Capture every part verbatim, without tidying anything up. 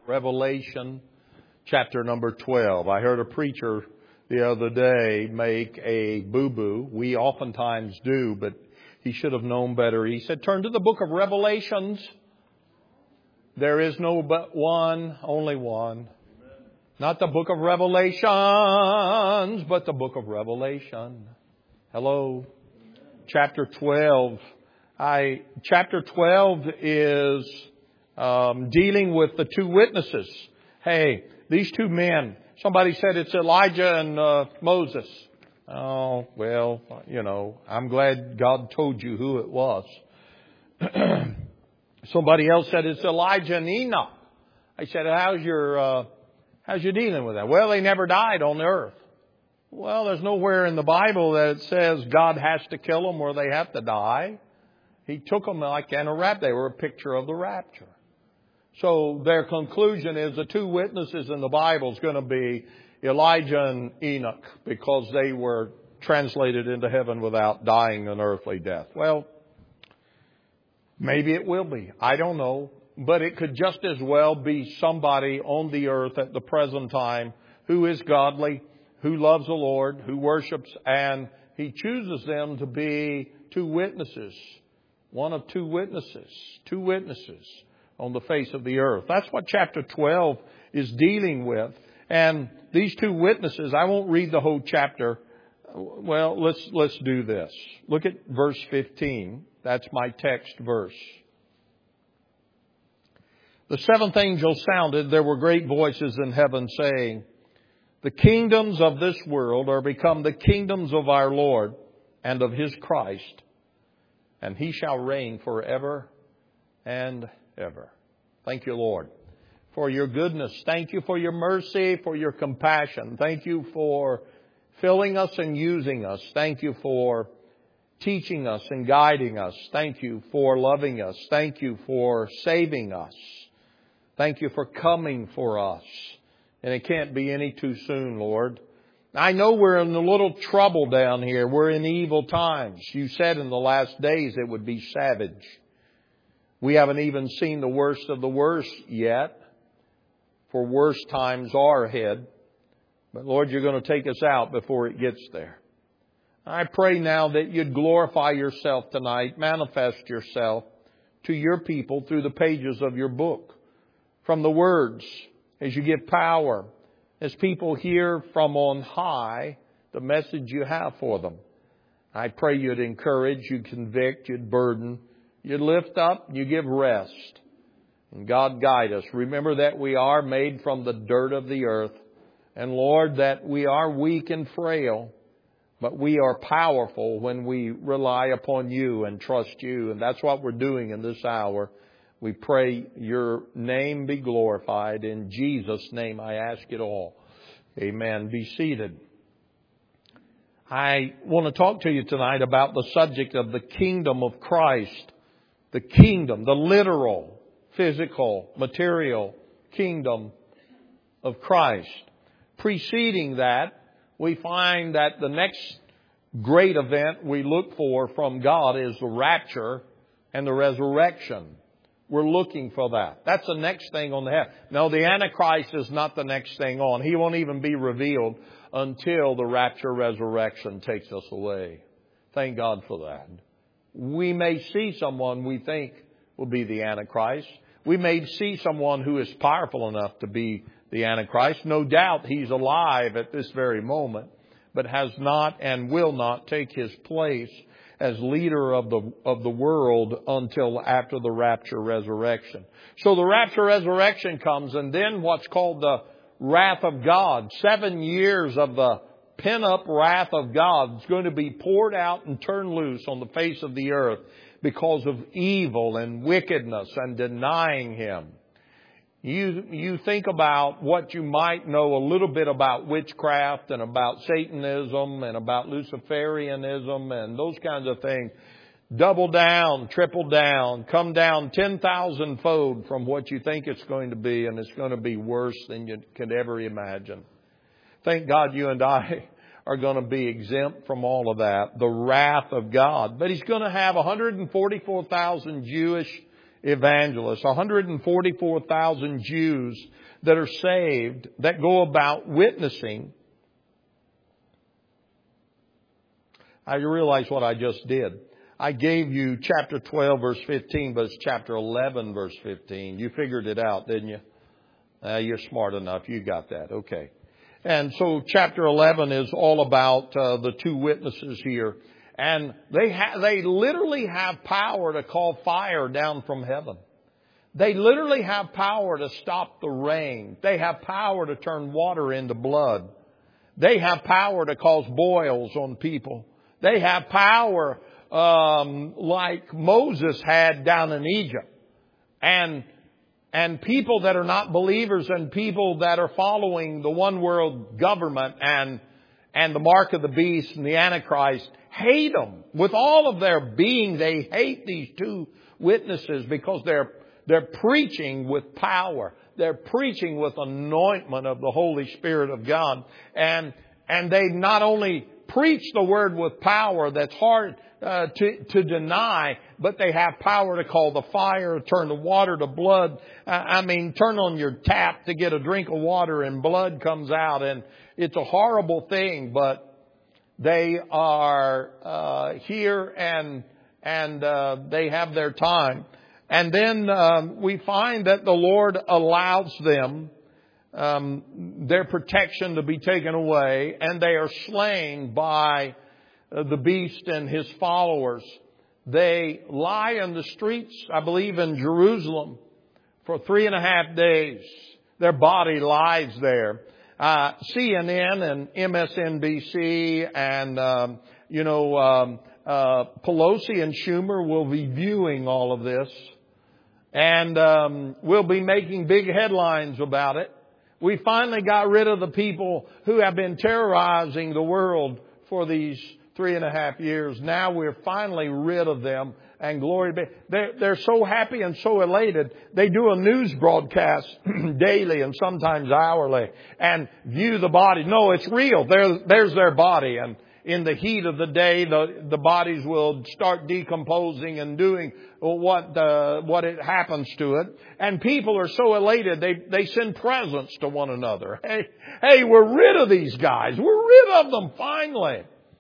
Revelation chapter number twelve. I heard a preacher the other day make a boo-boo. We oftentimes do, but he should have known better. He said, turn to the book of Revelations. There is no but one, only one. Not the book of Revelations, but the book of Revelation. Hello. Chapter twelve. I, chapter twelve is um, dealing with the two witnesses. Hey, these two men. Somebody said it's Elijah and uh, Moses. Oh, well, you know, I'm glad God told you who it was. Somebody else said it's Elijah and Enoch. I said, how's your, uh, how's your dealing with that? Well, they never died on the earth. Well, there's nowhere in the Bible that it says God has to kill them or they have to die. He took them like in a rapture. They were a picture of the rapture. So their conclusion is the two witnesses in the Bible is going to be Elijah and Enoch because they were translated into heaven without dying an earthly death. Well, maybe it will be. I don't know. But it could just as well be somebody on the earth at the present time who is godly, who loves the Lord, who worships, and He chooses them to be two witnesses. One of two witnesses. Two witnesses on the face of the earth. That's what chapter twelve is dealing with. And these two witnesses, I won't read the whole chapter. Well, let's, let's do this. Look at verse fifteen. That's my text verse. The seventh angel sounded. There were great voices in heaven saying, the kingdoms of this world are become the kingdoms of our Lord and of His Christ, and He shall reign forever and ever. Thank you, Lord, for your goodness. Thank you for your mercy, for your compassion. Thank you for filling us and using us. Thank you for teaching us and guiding us. Thank you for loving us. Thank you for saving us. Thank you for coming for us. And it can't be any too soon, Lord. I know we're in a little trouble down here. We're in evil times. You said in the last days it would be savage. We haven't even seen the worst of the worst yet. For worse times are ahead. But Lord, you're going to take us out before it gets there. I pray now that you'd glorify yourself tonight, manifest yourself to your people through the pages of your book. From the words, as you give power, as people hear from on high the message you have for them. I pray you'd encourage, you'd convict, you'd burden, you'd lift up, you give rest. And God, guide us. Remember that we are made from the dirt of the earth. And Lord, that we are weak and frail. But we are powerful when we rely upon you and trust you. And that's what we're doing in this hour. We pray your name be glorified. In Jesus' name I ask it all. Amen. Be seated. I want to talk to you tonight about the subject of the kingdom of Christ. The kingdom, the literal, physical, material kingdom of Christ. Preceding that, we find that the next great event we look for from God is the rapture and the resurrection. We're looking for that. That's the next thing on the head. No, the Antichrist is not the next thing on. He won't even be revealed until the rapture resurrection takes us away. Thank God for that. We may see someone we think will be the Antichrist. We may see someone who is powerful enough to be the Antichrist. No doubt he's alive at this very moment, but has not and will not take his place as leader of the of the world until after the rapture resurrection. So the rapture resurrection comes, and then what's called the wrath of God. Seven years of the pent-up wrath of God is going to be poured out and turned loose on the face of the earth because of evil and wickedness and denying Him. You, you think about what you might know a little bit about witchcraft and about Satanism and about Luciferianism and those kinds of things. Double down, triple down, come down ten thousand fold from what you think it's going to be, and it's going to be worse than you could ever imagine. Thank God you and I are going to be exempt from all of that, the wrath of God. But He's going to have one hundred forty-four thousand Jewish evangelists, one hundred forty-four thousand Jews that are saved, that go about witnessing. I realize what I just did. I gave you chapter twelve, verse fifteen, but it's chapter eleven, verse fifteen. You figured it out, didn't you? Uh, you're smart enough. You got that. Okay. And so chapter eleven is all about uh, the two witnesses here. And they ha- they literally have power to call fire down from heaven. They literally have power to stop the rain. They have power to turn water into blood. They have power to cause boils on people. They have power um, like Moses had down in Egypt. And and people that are not believers and people that are following the one world government and and the mark of the beast and the Antichrist hate them. With all of their being, they hate these two witnesses because they're they're preaching with power. They're preaching with anointment of the Holy Spirit of God. And and they not only preach the word with power that's hard uh, to, to deny, but they have power to call the fire, turn the water to blood. Uh, I mean, turn on your tap to get a drink of water and blood comes out. And it's a horrible thing, but they are uh, here and and uh, they have their time. And then um, we find that the Lord allows them Um, their protection to be taken away, and they are slain by uh, the beast and his followers. They lie in the streets, I believe, in Jerusalem for three and a half days. Their body lies there. Uh, C N N and M S N B C and, um, you know, um, uh, Pelosi and Schumer will be viewing all of this, and um, we'll be making big headlines about it. We finally got rid of the people who have been terrorizing the world for these three and a half years. Now we're finally rid of them, and glory be. They're, they're so happy and so elated. They do a news broadcast daily and sometimes hourly and view the body. No, it's real. There, there's their body. And in the heat of the day, the, the bodies will start decomposing and doing what the, what it happens to it. And people are so elated, they, they send presents to one another. Hey, hey, we're rid of these guys. We're rid of them finally.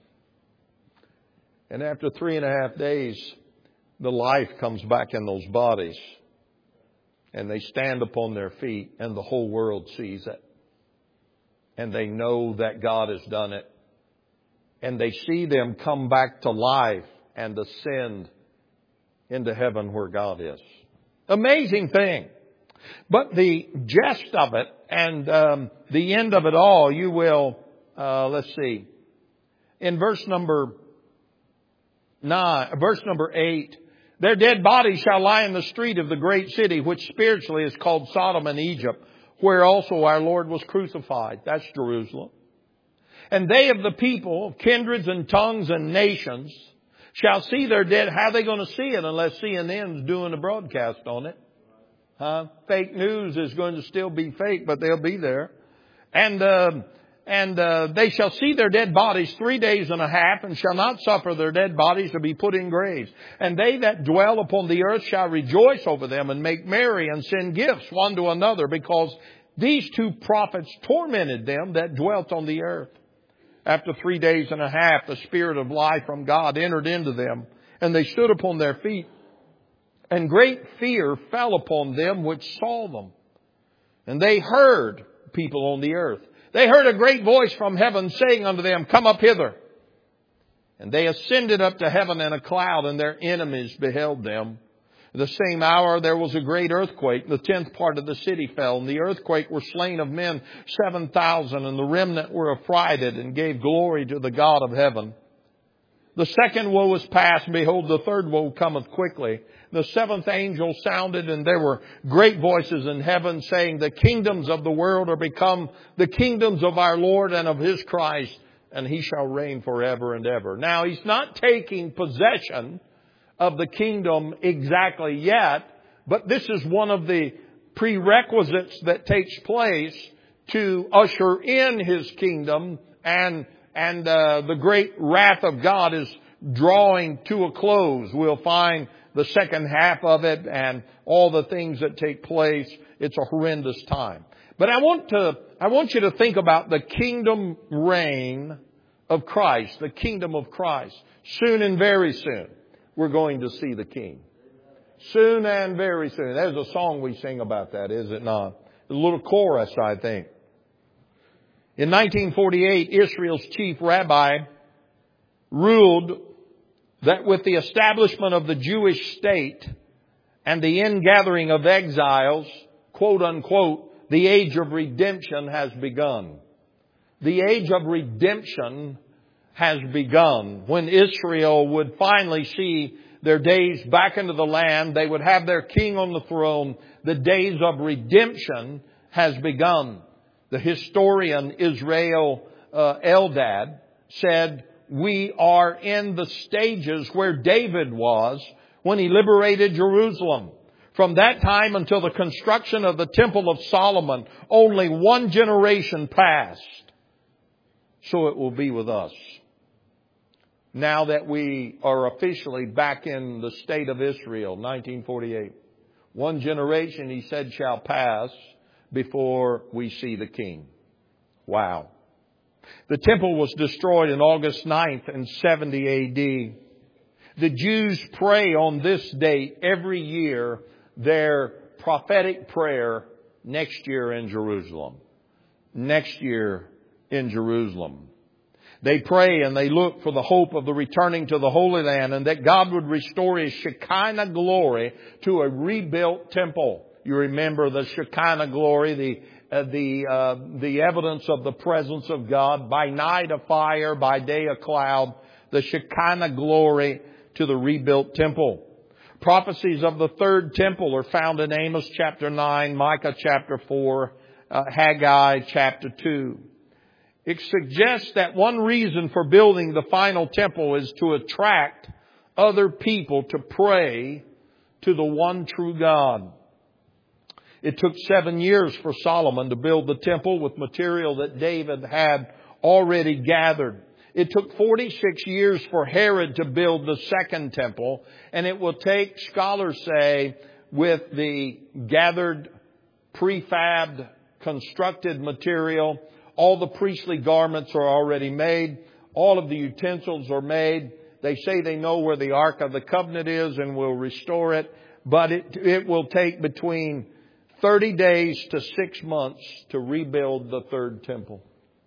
And after three and a half days, the life comes back in those bodies. And they stand upon their feet and the whole world sees it. And they know that God has done it. And they see them come back to life and ascend into heaven where God is. Amazing thing. But the gist of it and um, the end of it all, you will, uh, let's see, in verse number nine, verse number eight, their dead bodies shall lie in the street of the great city, which spiritually is called Sodom and Egypt, where also our Lord was crucified. That's Jerusalem. And they of the people, of kindreds and tongues and nations, shall see their dead. How are they going to see it unless C N N's doing a broadcast on it? Huh? Fake news is going to still be fake, but they'll be there. And uh, and uh, they shall see their dead bodies three days and a half, and shall not suffer their dead bodies to be put in graves. And they that dwell upon the earth shall rejoice over them, and make merry, and send gifts one to another, because these two prophets tormented them that dwelt on the earth. After three days and a half, the Spirit of life from God entered into them, and they stood upon their feet. And great fear fell upon them which saw them. And they heard, people on the earth, they heard a great voice from heaven saying unto them, Come up hither. And they ascended up to heaven in a cloud, and their enemies beheld them. The same hour there was a great earthquake. The tenth part of the city fell. And the earthquake were slain of men seven thousand. And the remnant were affrighted and gave glory to the God of heaven. The second woe was past. And behold, the third woe cometh quickly. The seventh angel sounded, and there were great voices in heaven saying, The kingdoms of the world are become the kingdoms of our Lord and of His Christ, and He shall reign forever and ever. Now, He's not taking possession of the kingdom exactly yet, but this is one of the prerequisites that takes place to usher in His kingdom, and and uh, the great wrath of God is drawing to a close. We'll find the second half of it and all the things that take place. It's a horrendous time. But I want to, I want you to think about the kingdom reign of Christ, the kingdom of Christ. Soon and very soon, we're going to see the King. Soon and very soon. There's a song we sing about that, is it not? A little chorus, I think. In nineteen forty-eight, Israel's chief rabbi ruled that with the establishment of the Jewish state and the ingathering of exiles, quote unquote, the age of redemption has begun. The age of redemption has begun. When Israel would finally see their days back into the land, they would have their king on the throne. The days of redemption has begun. The historian Israel uh, Eldad said, we are in the stages where David was when he liberated Jerusalem. From that time until the construction of the Temple of Solomon, only one generation passed. So it will be with us. Now that we are officially back in the state of Israel, nineteen forty-eight. One generation, he said, shall pass before we see the King. Wow. The temple was destroyed on August ninth in seventy A D. The Jews pray on this date every year their prophetic prayer next year in Jerusalem. Next year in Jerusalem. They pray and they look for the hope of the returning to the Holy Land and that God would restore His Shekinah glory to a rebuilt temple. You remember the Shekinah glory, the uh, the uh, the evidence of the presence of God. By night a fire, by day a cloud. The Shekinah glory to the rebuilt temple. Prophecies of the third temple are found in Amos chapter nine, Micah chapter four, uh, Haggai chapter two. It suggests that one reason for building the final temple is to attract other people to pray to the one true God. It took seven years for Solomon to build the temple with material that David had already gathered. It took forty-six years for Herod to build the second temple. And it will take, scholars say, with the gathered, prefabbed, constructed material, all the priestly garments are already made. All of the utensils are made. They say they know where the Ark of the Covenant is and will restore it. But it, it will take between thirty days to six months to rebuild the third temple.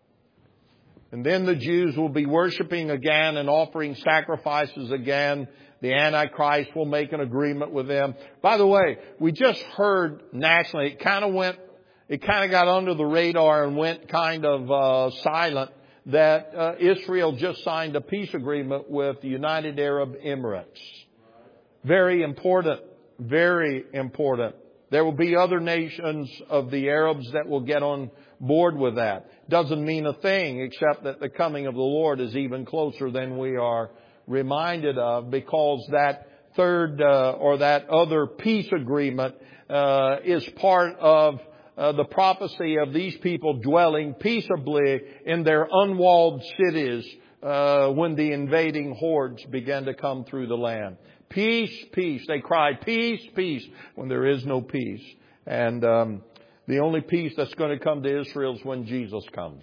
And then the Jews will be worshiping again and offering sacrifices again. The Antichrist will make an agreement with them. By the way, we just heard nationally, it kind of went, it kind of got under the radar and went kind of uh, silent that uh, Israel just signed a peace agreement with the United Arab Emirates. Very important. Very important. There will be other nations of the Arabs that will get on board with that. Doesn't mean a thing except that the coming of the Lord is even closer than we are reminded of, because that third uh, or that other peace agreement uh, is part of uh, the prophecy of these people dwelling peaceably in their unwalled cities uh, when the invading hordes began to come through the land. Peace, peace. They cried, peace, peace, when there is no peace. And um, the only peace that's going to come to Israel is when Jesus comes.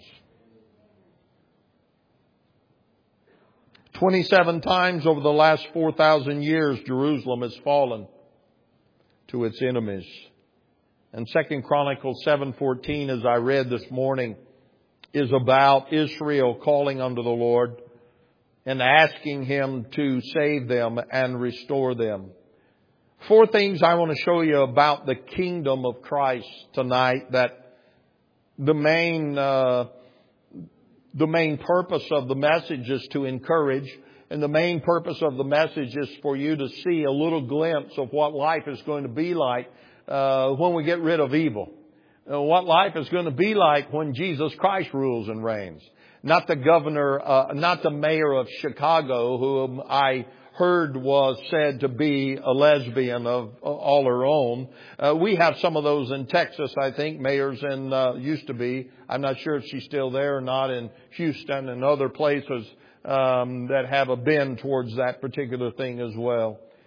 twenty-seven times over the last four thousand years, Jerusalem has fallen to its enemies. And Second Chronicles seven fourteen, as I read this morning, is about Israel calling unto the Lord and asking Him to save them and restore them. Four things I want to show you about the kingdom of Christ tonight, that the main uh, the main purpose of the message is to encourage, and the main purpose of the message is for you to see a little glimpse of what life is going to be like uh, when we get rid of evil. Uh, what life is going to be like when Jesus Christ rules and reigns. Not the governor, uh, not the mayor of Chicago, whom I heard was said to be a lesbian of all her own. Uh, we have some of those in Texas, I think. Mayors in, uh, used to be. I'm not sure if she's still there or not, in Houston and other places um, that have a bend towards that particular thing as well.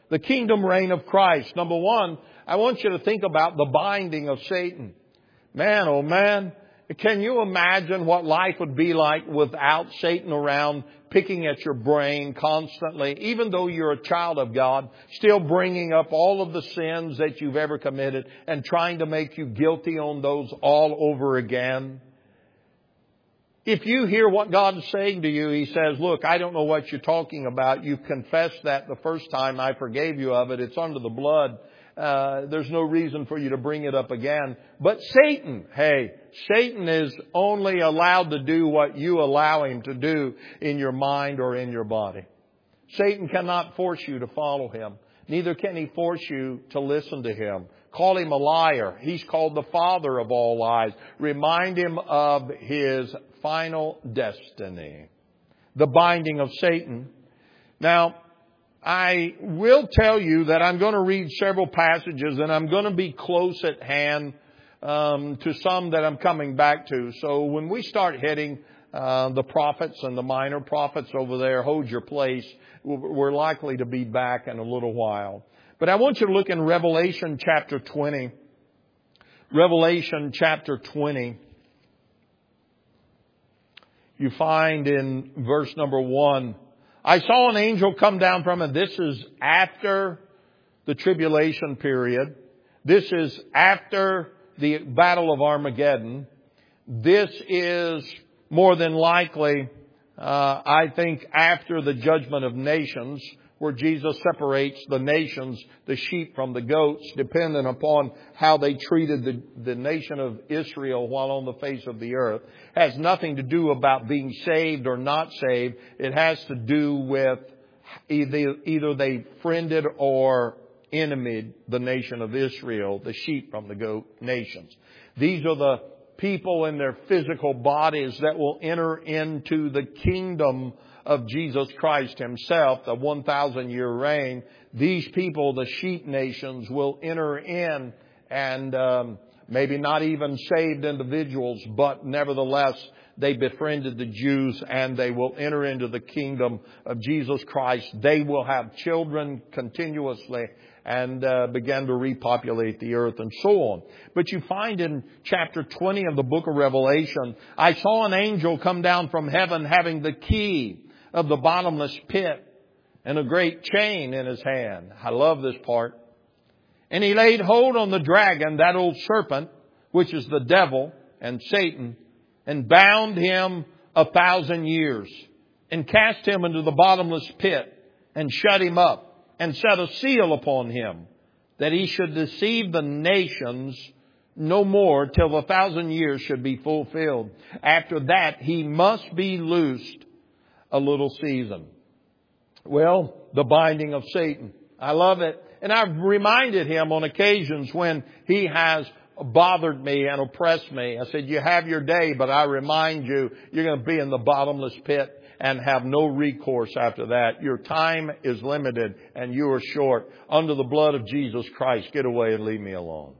The kingdom reign of Christ. Number one, I want you to think about the binding of Satan. Man, oh man, can you imagine what life would be like without Satan around, picking at your brain constantly, even though you're a child of God, still bringing up all of the sins that you've ever committed and trying to make you guilty on those all over again? If you hear what God is saying to you, He says, look, I don't know what you're talking about. You confessed that the first time. I forgave you of it. It's under the blood. Uh, there's no reason for you to bring it up again. But Satan, hey, Satan is only allowed to do what you allow him to do in your mind or in your body. Satan cannot force you to follow him. Neither can he force you to listen to him. Call him a liar. He's called the father of all lies. Remind him of his final destiny. The binding of Satan. Now, I will tell you that I'm going to read several passages and I'm going to be close at hand um, to some that I'm coming back to. So when we start hitting uh, the prophets and the minor prophets over there, hold your place. We're likely to be back in a little while. But I want you to look in Revelation chapter twenty. Revelation chapter twenty. You find in verse number one, I saw an angel come down from it. This is after the tribulation period. This is after the battle of Armageddon. This is more than likely, uh, I think, after the judgment of nations, where Jesus separates the nations, the sheep from the goats, depending upon how they treated the, the nation of Israel while on the face of the earth. Has nothing to do about being saved or not saved. It has to do with either, either they friended or enemied the nation of Israel, the sheep from the goat nations. These are the people in their physical bodies that will enter into the kingdom of Jesus Christ Himself, the one thousand year reign. These people, the sheep nations, will enter in, and um, maybe not even saved individuals, but nevertheless they befriended the Jews and they will enter into the kingdom of Jesus Christ. They will have children continuously and uh, begin to repopulate the earth and so on. But you find in chapter twenty of the book of Revelation, I saw an angel come down from heaven having the key of the bottomless pit and a great chain in his hand. I love this part. And he laid hold on the dragon, that old serpent, which is the devil and Satan, and bound him a thousand years, and cast him into the bottomless pit, and shut him up, and set a seal upon him, that he should deceive the nations no more till the thousand years should be fulfilled. After that, he must be loosed a little season. Well, the binding of Satan. I love it. And I've reminded him on occasions when he has bothered me and oppressed me. I said, you have your day, but I remind you, you're going to be in the bottomless pit and have no recourse after that. Your time is limited and you are short. Under the blood of Jesus Christ, get away and leave me alone.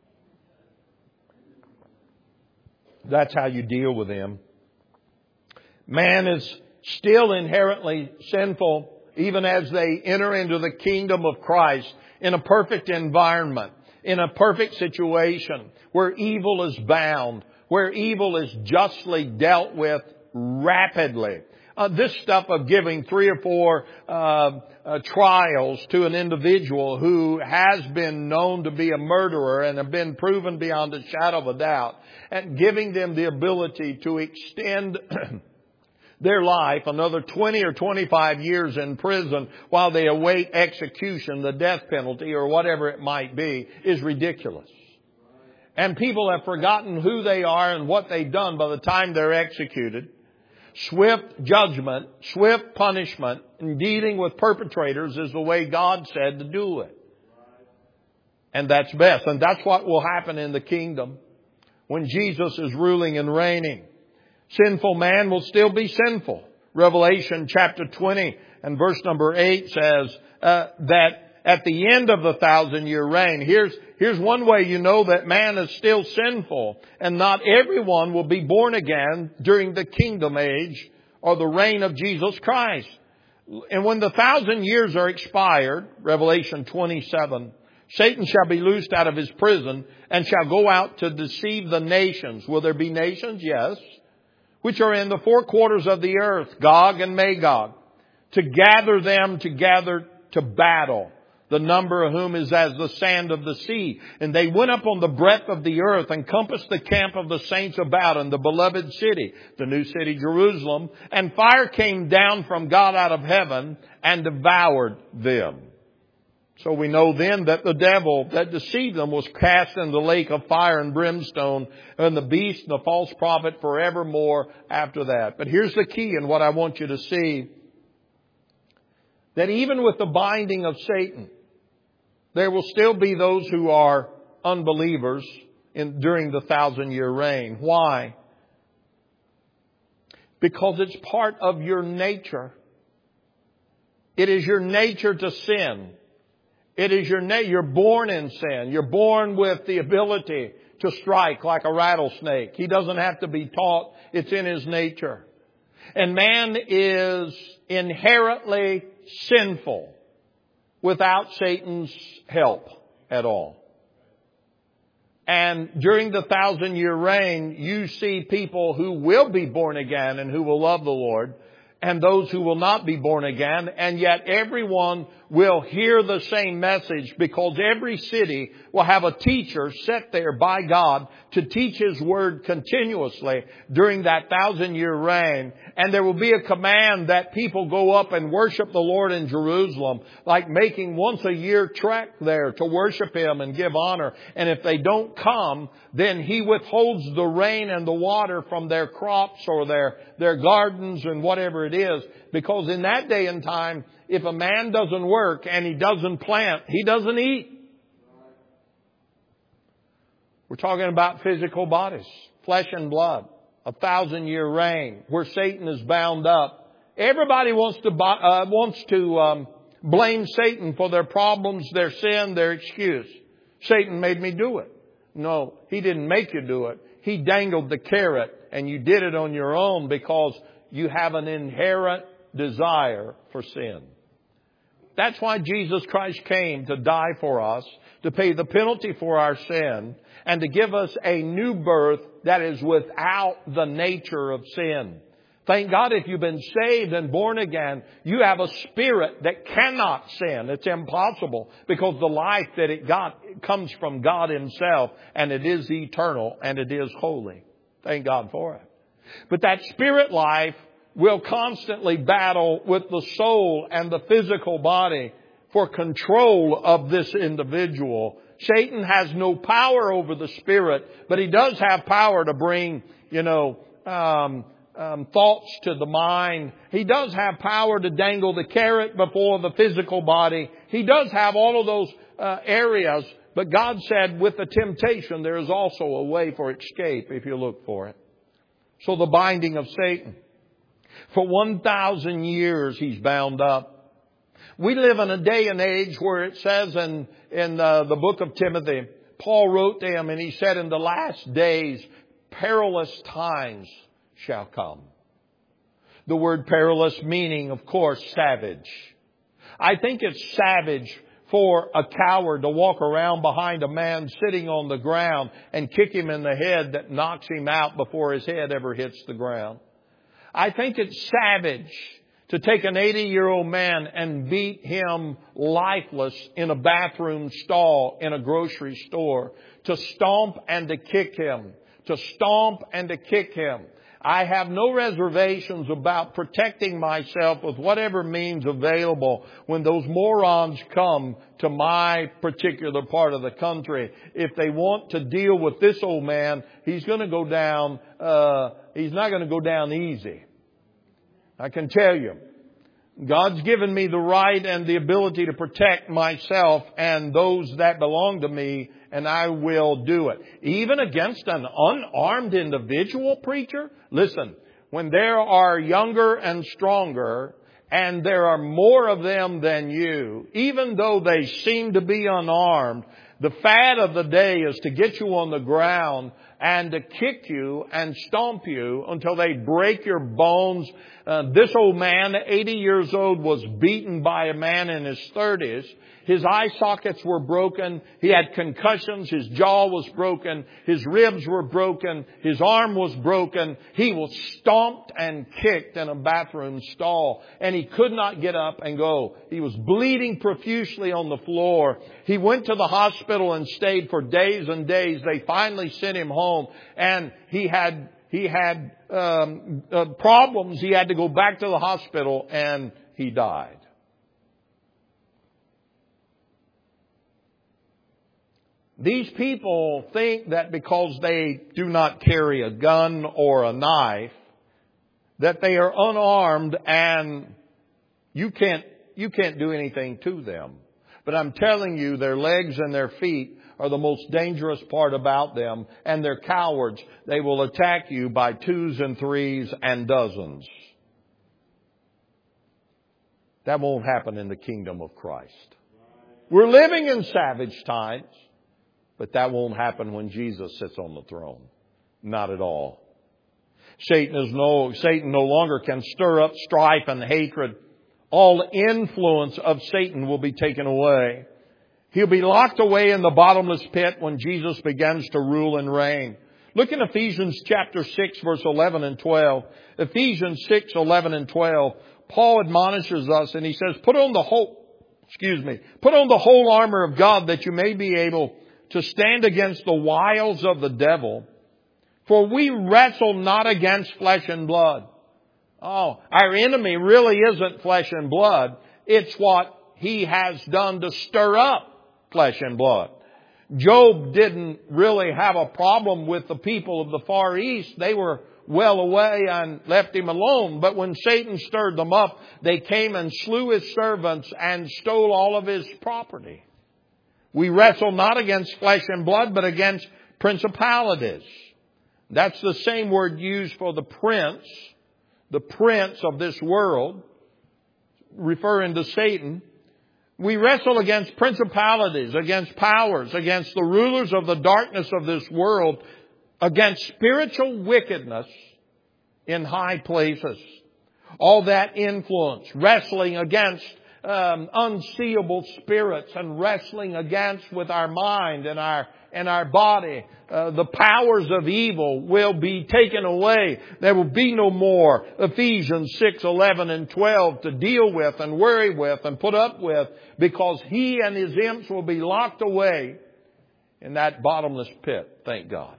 That's how you deal with him. Man is still inherently sinful, even as they enter into the kingdom of Christ in a perfect environment, in a perfect situation where evil is bound, where evil is justly dealt with rapidly. Uh, this stuff of giving three or four uh, uh, trials to an individual who has been known to be a murderer and have been proven beyond a shadow of a doubt, and giving them the ability to extend their life another twenty or twenty-five years in prison while they await execution, the death penalty or whatever it might be, is ridiculous. And people have forgotten who they are and what they've done by the time they're executed. Swift judgment, swift punishment in dealing with perpetrators is the way God said to do it. And that's best. And that's what will happen in the kingdom when Jesus is ruling and reigning. Sinful man will still be sinful. Revelation chapter twenty and verse number eight says uh, that at the end of the thousand year reign, here's, here's one way you know that man is still sinful, and not everyone will be born again during the kingdom age or the reign of Jesus Christ. And when the thousand years are expired, Revelation twenty-seven, Satan shall be loosed out of his prison and shall go out to deceive the nations. Will there be nations? Yes. Which are in the four quarters of the earth, Gog and Magog, to gather them together to battle, the number of whom is as the sand of the sea. And they went up on the breadth of the earth and compassed the camp of the saints about in the beloved city, the new city Jerusalem. And fire came down from God out of heaven and devoured them. So we know then that the devil that deceived them was cast in the lake of fire and brimstone, and the beast and the false prophet forevermore after that. But here's the key, and what I want you to see, that even with the binding of Satan, there will still be those who are unbelievers in, during the thousand year reign. Why? Because it's part of your nature. It is your nature to sin. It is your nature. You're born in sin. You're born with the ability to strike like a rattlesnake. He doesn't have to be taught. It's in his nature. And man is inherently sinful without Satan's help at all. And during the thousand year reign, you see people who will be born again and who will love the Lord, and those who will not be born again, and yet everyone will hear the same message, because every city will have a teacher set there by God to teach His Word continuously during that thousand year reign. And there will be a command that people go up and worship the Lord in Jerusalem, like making once a year trek there to worship Him and give honor. And if they don't come, then He withholds the rain and the water from their crops or their, their gardens and whatever it is. Because in that day and time, if a man doesn't work and he doesn't plant, he doesn't eat. We're talking about physical bodies, flesh and blood, a thousand year reign where Satan is bound up. Everybody wants to uh, wants to um, blame Satan for their problems, their sin, their excuse. Satan made me do it. No, he didn't make you do it. He dangled the carrot, and you did it on your own because you have an inherent desire for sin. That's why Jesus Christ came to die for us, to pay the penalty for our sin, and to give us a new birth that is without the nature of sin. Thank God if you've been saved and born again, you have a spirit that cannot sin. It's impossible, because the life that it got it comes from God Himself, and it is eternal and it is holy. Thank God for it. But that spirit life will constantly battle with the soul and the physical body for control of this individual. Satan has no power over the spirit, but he does have power to bring, you know, um, um, thoughts to the mind. He does have power to dangle the carrot before the physical body. He does have all of those uh, areas. But God said with the temptation, there is also a way for escape if you look for it. So the binding of Satan. For one thousand years he's bound up. We live in a day and age where it says in, in uh, the book of Timothy, Paul wrote to him and he said, in the last days, perilous times shall come. The word perilous meaning, of course, savage. I think it's savage for a coward to walk around behind a man sitting on the ground and kick him in the head that knocks him out before his head ever hits the ground. I think it's savage to take an eighty-year-old man and beat him lifeless in a bathroom stall in a grocery store, to stomp and to kick him, to stomp and to kick him. I have no reservations about protecting myself with whatever means available when those morons come to my particular part of the country. If they want to deal with this old man, he's going to go down, uh, he's not going to go down easy. I can tell you, God's given me the right and the ability to protect myself and those that belong to me, and I will do it. Even against an unarmed individual, preacher? Listen, when there are younger and stronger, and there are more of them than you, even though they seem to be unarmed, the fad of the day is to get you on the ground and to kick you and stomp you until they break your bones. Uh, this old man, eighty years old, was beaten by a man in his thirties. His eye sockets were broken. He had concussions. His jaw was broken. His ribs were broken. His arm was broken. He was stomped and kicked in a bathroom stall. And he could not get up and go. He was bleeding profusely on the floor. He went to the hospital and stayed for days and days. They finally sent him home. And he had, he had um, uh, problems. He had to go back to the hospital, and he died. These people think that because they do not carry a gun or a knife, that they are unarmed and you can't, you can't do anything to them. But I'm telling you, their legs and their feet are the most dangerous part about them, and they're cowards. They will attack you by twos and threes and dozens. That won't happen in the kingdom of Christ. We're living in savage times. But that won't happen when Jesus sits on the throne. Not at all. Satan is no, Satan no longer can stir up strife and hatred. All influence of Satan will be taken away. He'll be locked away in the bottomless pit when Jesus begins to rule and reign. Look in Ephesians chapter six, verse eleven and twelve. Ephesians six, eleven and twelve. Paul admonishes us and he says, put on the whole, excuse me, put on the whole armor of God that you may be able to stand against the wiles of the devil. For we wrestle not against flesh and blood. Oh, our enemy really isn't flesh and blood. It's what he has done to stir up flesh and blood. Job didn't really have a problem with the people of the Far East. They were well away and left him alone. But when Satan stirred them up, they came and slew his servants and stole all of his property. We wrestle not against flesh and blood, but against principalities. That's the same word used for the prince, the prince of this world, referring to Satan. We wrestle against principalities, against powers, against the rulers of the darkness of this world, against spiritual wickedness in high places. All that influence, wrestling against Um, unseeable spirits and wrestling against with our mind and our and our body. Uh, the powers of evil will be taken away. There will be no more Ephesians six, eleven and twelve to deal with and worry with and put up with, because he and his imps will be locked away in that bottomless pit. Thank God.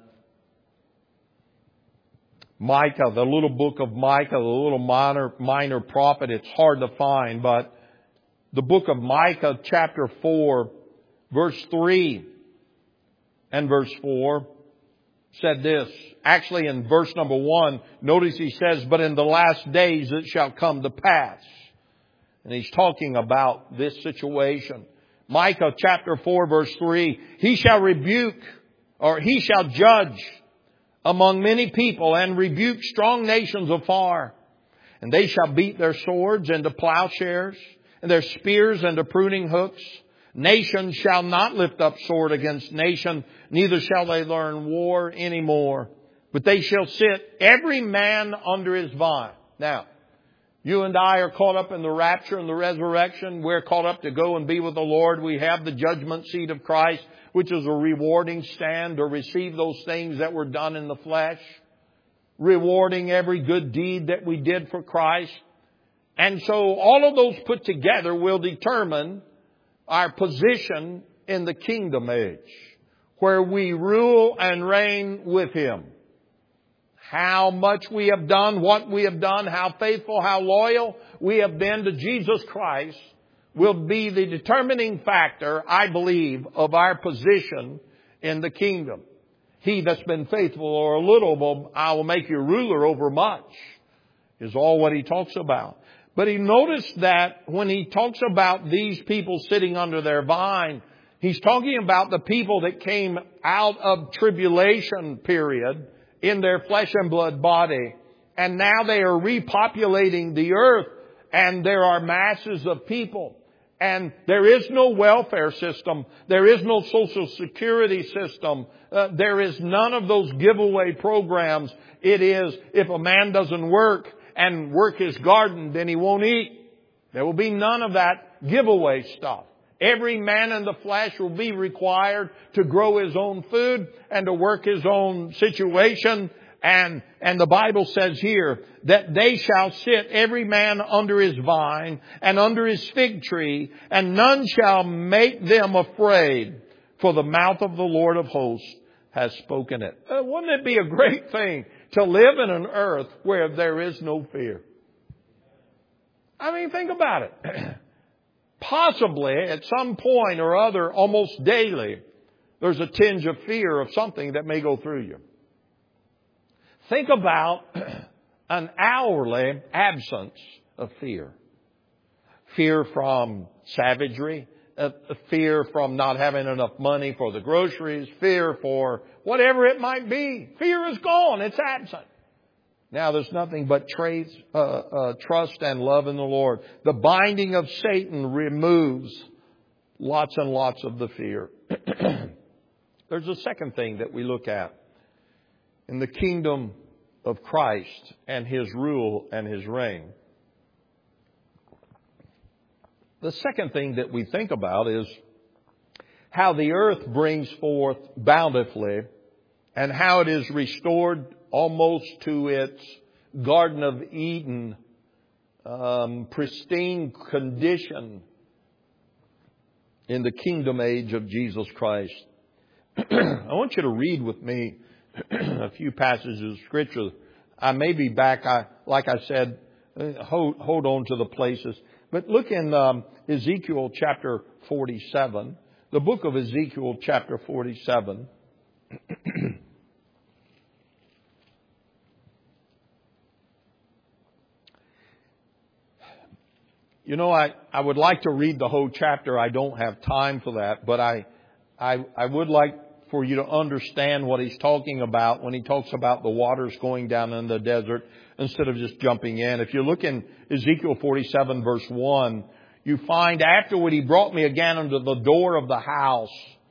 Micah, the little book of Micah, the little minor, minor prophet, it's hard to find, but the book of Micah, chapter four, verse three and verse four said this. Actually, in verse number one, notice he says, but in the last days it shall come to pass. And he's talking about this situation. Micah chapter four, verse three, he shall rebuke, or he shall judge among many people and rebuke strong nations afar. And they shall beat their swords into plowshares and their spears into pruning hooks. Nation shall not lift up sword against nation, neither shall they learn war anymore. But they shall sit every man under his vine. Now, you and I are caught up in the rapture and the resurrection. We're caught up to go and be with the Lord. We have the judgment seat of Christ, which is a rewarding stand to receive those things that were done in the flesh, rewarding every good deed that we did for Christ. And so all of those put together will determine our position in the kingdom age, where we rule and reign with Him. How much we have done, what we have done, how faithful, how loyal we have been to Jesus Christ will be the determining factor, I believe, of our position in the kingdom. He that's been faithful or a little, well, I will make you ruler over much, is all what he talks about. But he noticed that when he talks about these people sitting under their vine, he's talking about the people that came out of tribulation period in their flesh and blood body. And now they are repopulating the earth, and there are masses of people. And there is no welfare system. There is no social security system. Uh, there is none of those giveaway programs. It is, if a man doesn't work and work his garden, then he won't eat. There will be none of that giveaway stuff. Every man in the flesh will be required to grow his own food and to work his own situation. And, and the Bible says here that they shall sit every man under his vine and under his fig tree, and none shall make them afraid, for the mouth of the Lord of hosts has spoken it. Uh, wouldn't it be a great thing to live in an earth where there is no fear? I mean, think about it. Possibly at some point or other, almost daily, there's a tinge of fear of something that may go through you. Think about an hourly absence of fear. Fear from savagery, uh, fear from not having enough money for the groceries, fear for whatever it might be. Fear is gone. It's absent. Now there's nothing but trace, uh, uh, trust and love in the Lord. The binding of Satan removes lots and lots of the fear. There's a second thing that we look at in the kingdom of Christ and His rule and His reign. The second thing that we think about is how the earth brings forth bountifully and how it is restored almost to its Garden of Eden, um, pristine condition in the kingdom age of Jesus Christ. I want you to read with me a few passages of Scripture. I may be back, I, like I said, hold, hold on to the places. But look in um, Ezekiel chapter forty-seven, the book of Ezekiel chapter forty-seven. You know, I, I would like to read the whole chapter. I don't have time for that, but I, I, I would like for you to understand what he's talking about when he talks about the waters going down in the desert instead of just jumping in. If you look in Ezekiel forty-seven verse one, you find, afterward he brought me again unto the door of the house,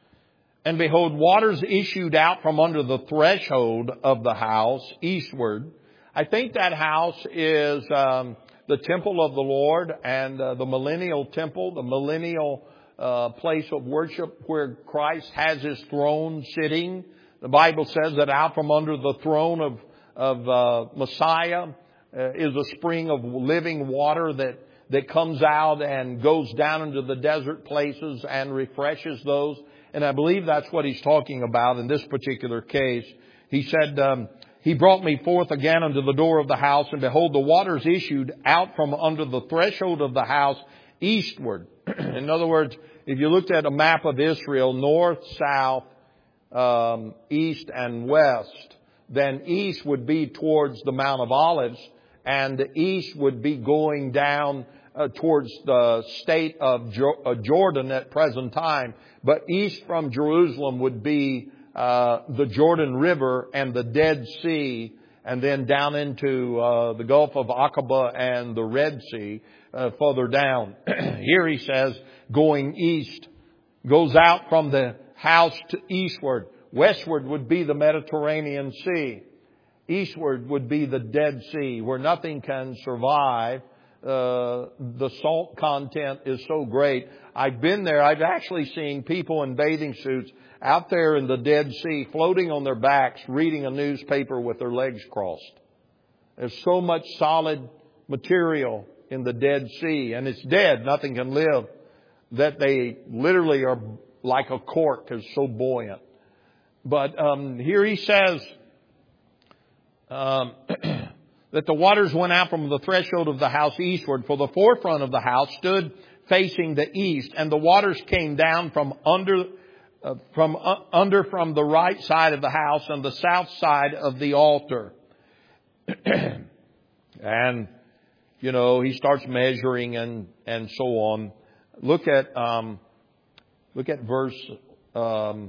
and behold, waters issued out from under the threshold of the house eastward. I think that house is um, the temple of the Lord and uh, the millennial temple, the millennial Uh, place of worship where Christ has His throne sitting. The Bible says that out from under the throne of, of uh, Messiah uh, is a spring of living water that, that comes out and goes down into the desert places and refreshes those. And I believe that's what he's talking about in this particular case. He said, um, He brought me forth again unto the door of the house, and behold, the waters issued out from under the threshold of the house eastward. In other words, if you looked at a map of Israel, north, south, um, east, and west, then east would be towards the Mount of Olives, and the east would be going down uh, towards the state of jo- uh, Jordan at present time. But east from Jerusalem would be uh, the Jordan River and the Dead Sea, and then down into uh, the Gulf of Aqaba and the Red Sea. Uh, further down. Here he says, going east, goes out from the house to eastward. Westward would be the Mediterranean Sea. Eastward would be the Dead Sea, where nothing can survive. Uh, the salt content is so great. I've been there. I've actually seen people in bathing suits out there in the Dead Sea, floating on their backs, reading a newspaper with their legs crossed. There's so much solid material in the Dead Sea, and it's dead, nothing can live, that they literally are like a cork, is so buoyant. But um, here he says um, that the waters went out from the threshold of the house eastward, for the forefront of the house stood facing the east, and the waters came down from under uh, from uh, under from the right side of the house and the south side of the altar. And you know, he starts measuring and, and so on. Look at, um, look at verse, um,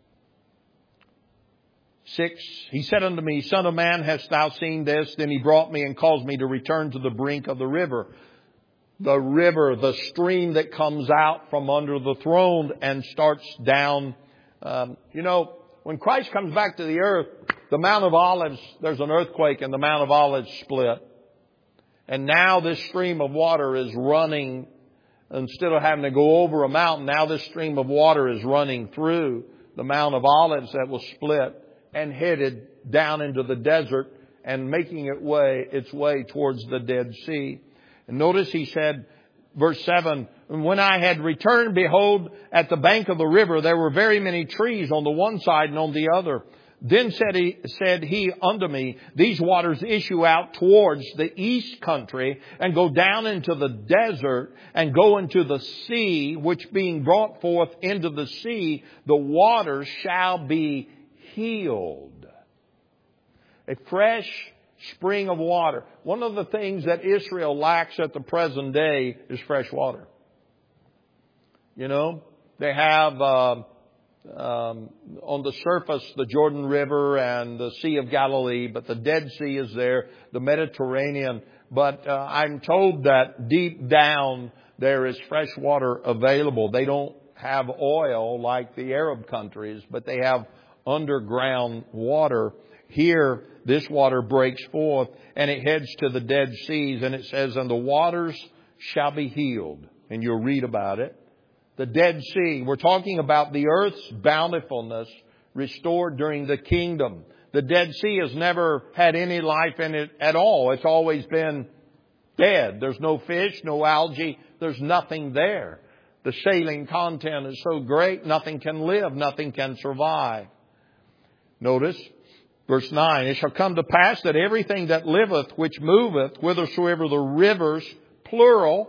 six. He said unto me, Son of man, hast thou seen this? Then he brought me and caused me to return to the brink of the river. the river, the stream that comes out from under the throne and starts down. Um, you know, when Christ comes back to the earth, the Mount of Olives, there's an earthquake and the Mount of Olives split. And now this stream of water is running, instead of having to go over a mountain, now this stream of water is running through the Mount of Olives that was split and headed down into the desert and making it way, its way towards the Dead Sea. And notice he said, verse seven, when I had returned, behold, at the bank of the river, there were very many trees on the one side and on the other. Then said he, said he unto me, these waters issue out towards the east country and go down into the desert and go into the sea, which being brought forth into the sea, the waters shall be healed. A fresh spring of water. One of the things that Israel lacks at the present day is fresh water. You know, they have uh, um, on the surface the Jordan River and the Sea of Galilee, but the Dead Sea is there, the Mediterranean. But uh, I'm told that deep down there is fresh water available. They don't have oil like the Arab countries, but they have underground water. Here, this water breaks forth and it heads to the Dead Seas, and it says, and the waters shall be healed. And you'll read about it. The Dead Sea, we're talking about the earth's bountifulness restored during the kingdom. The Dead Sea has never had any life in it at all. It's always been dead. There's no fish, no algae. There's nothing there. The saline content is so great, nothing can live, nothing can survive. Notice, verse nine, it shall come to pass that everything that liveth, which moveth, whithersoever the rivers, plural.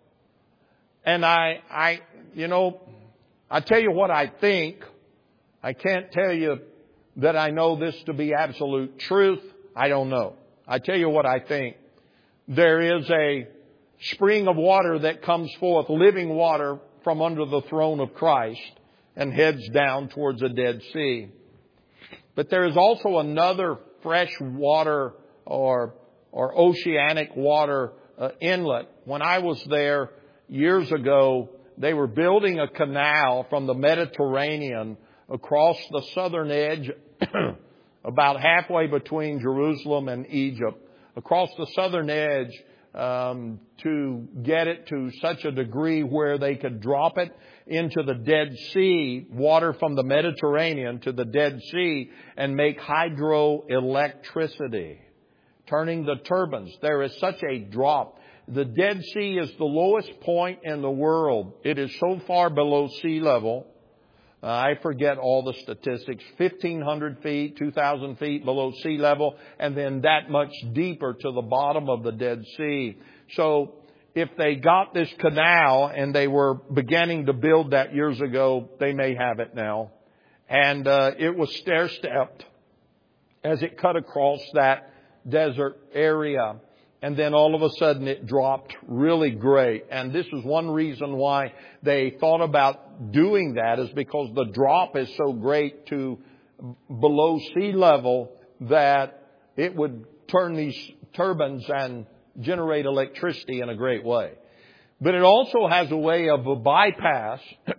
And I, I, you know, I tell you what I think. I can't tell you that I know this to be absolute truth. I don't know. I tell you what I think. There is a spring of water that comes forth, living water from under the throne of Christ and heads down towards the Dead Sea. But there is also another fresh water or or oceanic water uh, inlet. When I was there years ago, they were building a canal from the Mediterranean across the southern edge, about halfway between Jerusalem and Egypt, across the southern edge um, to get it to such a degree where they could drop it into the Dead Sea, water from the Mediterranean to the Dead Sea, and make hydroelectricity, turning the turbines. There is such a drop. The Dead Sea is the lowest point in the world. It is so far below sea level. Uh, I forget all the statistics. fifteen hundred feet, two thousand feet below sea level, and then that much deeper to the bottom of the Dead Sea. So if they got this canal, and they were beginning to build that years ago, they may have it now. And uh, it was stair-stepped as it cut across that desert area. And then all of a sudden it dropped really great. And this is one reason why they thought about doing that, is because the drop is so great to below sea level that it would turn these turbines and generate electricity in a great way. But it also has a way of a bypass,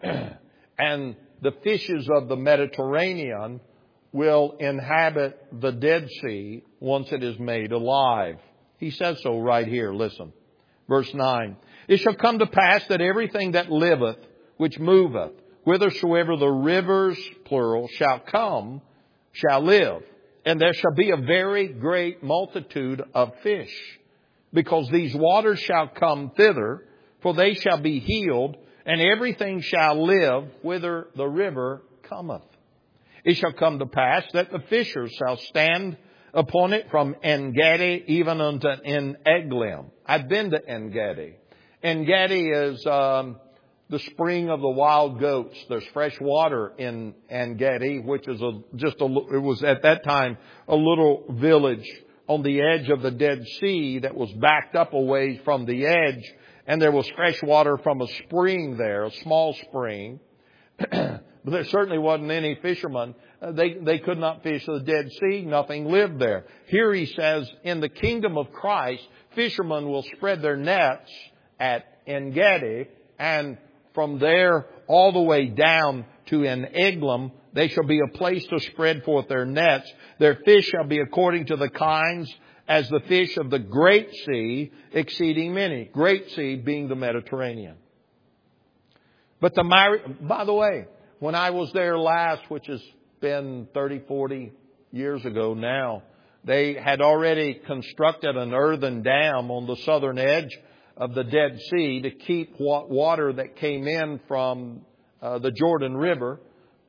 and the fishes of the Mediterranean will inhabit the Dead Sea once it is made alive. He says so right here. Listen. Verse nine. It shall come to pass that everything that liveth, which moveth, whithersoever the rivers, plural, shall come, shall live. And there shall be a very great multitude of fish, because these waters shall come thither, for they shall be healed, and everything shall live whither the river cometh. It shall come to pass that the fishers shall stand upon it from En-Gedi even unto En-Eglim. I've been to En-Gedi. En-Gedi is um, the spring of the wild goats. There's fresh water in En-Gedi, which is a, just a, it was at that time a little village on the edge of the Dead Sea that was backed up a ways from the edge, and there was fresh water from a spring there, a small spring. But there certainly wasn't any fishermen. Uh, they, they could not fish the Dead Sea. Nothing lived there. Here he says, in the kingdom of Christ, fishermen will spread their nets at En-gedi, and from there all the way down to En-eglaim, they shall be a place to spread forth their nets. Their fish shall be according to the kinds, as the fish of the great sea, exceeding many. Great sea being the Mediterranean. But the miry, by the way, when I was there last, which has been thirty, forty years ago now, they had already constructed an earthen dam on the southern edge of the Dead Sea to keep water that came in from uh, the Jordan River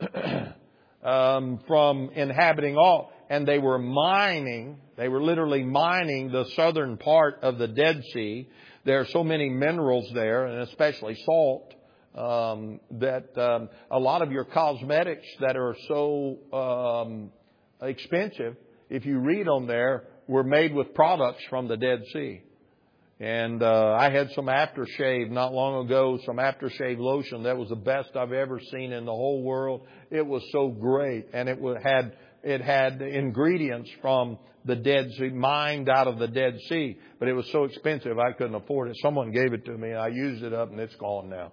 um, from inhabiting all. And they were mining, they were literally mining the southern part of the Dead Sea. There are so many minerals there, and especially salt, um, that um, a lot of your cosmetics that are so um, expensive, if you read on there, were made with products from the Dead Sea. And uh, I had some aftershave not long ago, some aftershave lotion. That was the best I've ever seen in the whole world. It was so great. And it had it had ingredients from the Dead Sea, mined out of the Dead Sea. But it was so expensive I couldn't afford it. Someone gave it to me. I used it up and it's gone now.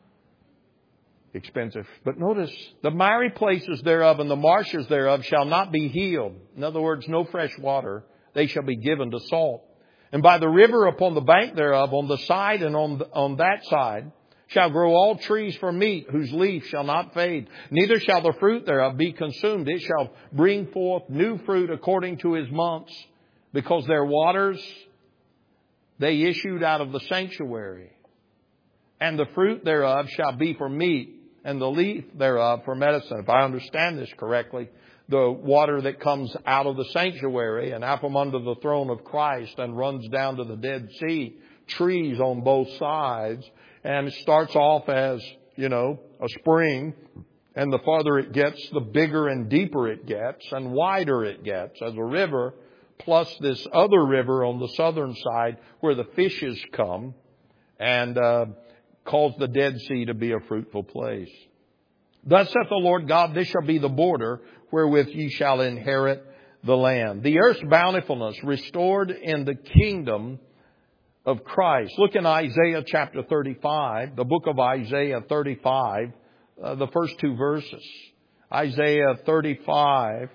Expensive. But notice, the miry places thereof and the marshes thereof shall not be healed. In other words, no fresh water. They shall be given to salt. And by the river upon the bank thereof, on the side and on the, on that side, shall grow all trees for meat, whose leaf shall not fade. Neither shall the fruit thereof be consumed. It shall bring forth new fruit according to his months, because their waters, they issued out of the sanctuary. And the fruit thereof shall be for meat, and the leaf thereof for medicine. If I understand this correctly, the water that comes out of the sanctuary and out from under the throne of Christ and runs down to the Dead Sea, trees on both sides, and it starts off as, you know, a spring, and the farther it gets, the bigger and deeper it gets and wider it gets as a river, plus this other river on the southern side where the fishes come and uh, cause the Dead Sea to be a fruitful place. Thus saith the Lord God, this shall be the border wherewith ye shall inherit the land. The earth's bountifulness restored in the kingdom of Christ. Look in Isaiah chapter thirty-five, the book of Isaiah thirty-five, uh, the first two verses. Isaiah thirty-five.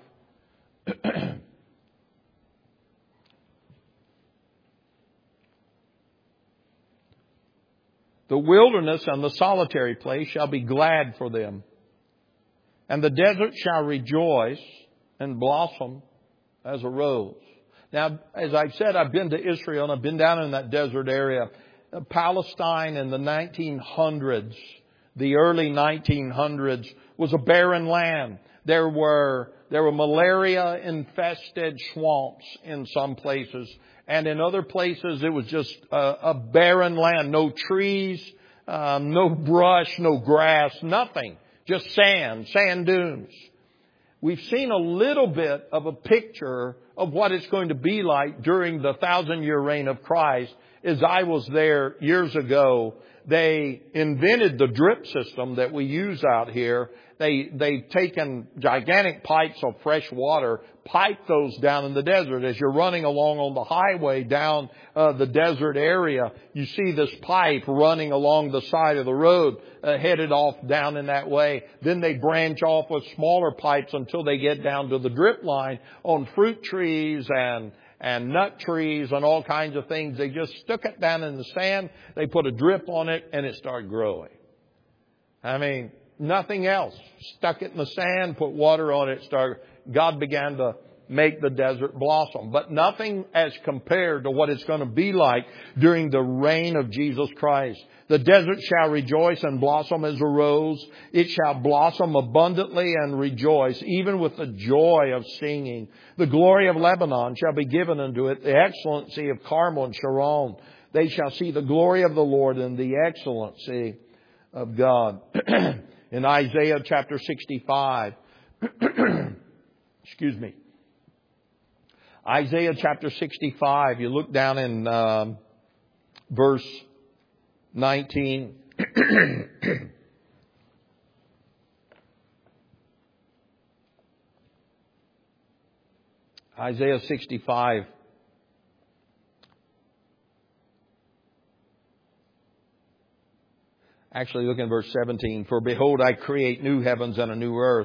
The wilderness and the solitary place shall be glad for them. And the desert shall rejoice and blossom as a rose. Now, as I've said, I've been to Israel and I've been down in that desert area. Palestine in the nineteen hundreds, the early nineteen hundreds, was a barren land. There were, there were malaria-infested swamps in some places. And in other places, it was just a, a barren land. No trees, um, no brush, no grass, nothing. Just sand, sand dunes. We've seen a little bit of a picture of what it's going to be like during the thousand-year reign of Christ. As I was there years ago, they invented the drip system that we use out here. They, they've taken gigantic pipes of fresh water, piped those down in the desert. As you're running along on the highway down uh, the desert area, you see this pipe running along the side of the road, uh, headed off down in that way. Then they branch off with smaller pipes until they get down to the drip line on fruit trees and and nut trees and all kinds of things. They just stuck it down in the sand. They put a drip on it and it started growing. I mean, nothing else. Stuck it in the sand, put water on it, started. God began to make the desert blossom. But nothing as compared to what it's going to be like during the reign of Jesus Christ. The desert shall rejoice and blossom as a rose. It shall blossom abundantly and rejoice, even with the joy of singing. The glory of Lebanon shall be given unto it, the excellency of Carmel and Sharon. They shall see the glory of the Lord and the excellency of God. In Isaiah chapter sixty-five, excuse me, Isaiah chapter sixty-five, you look down in um, verse nineteen. Isaiah sixty-five. Actually, look in verse seventeen. For behold, I create new heavens and a new earth.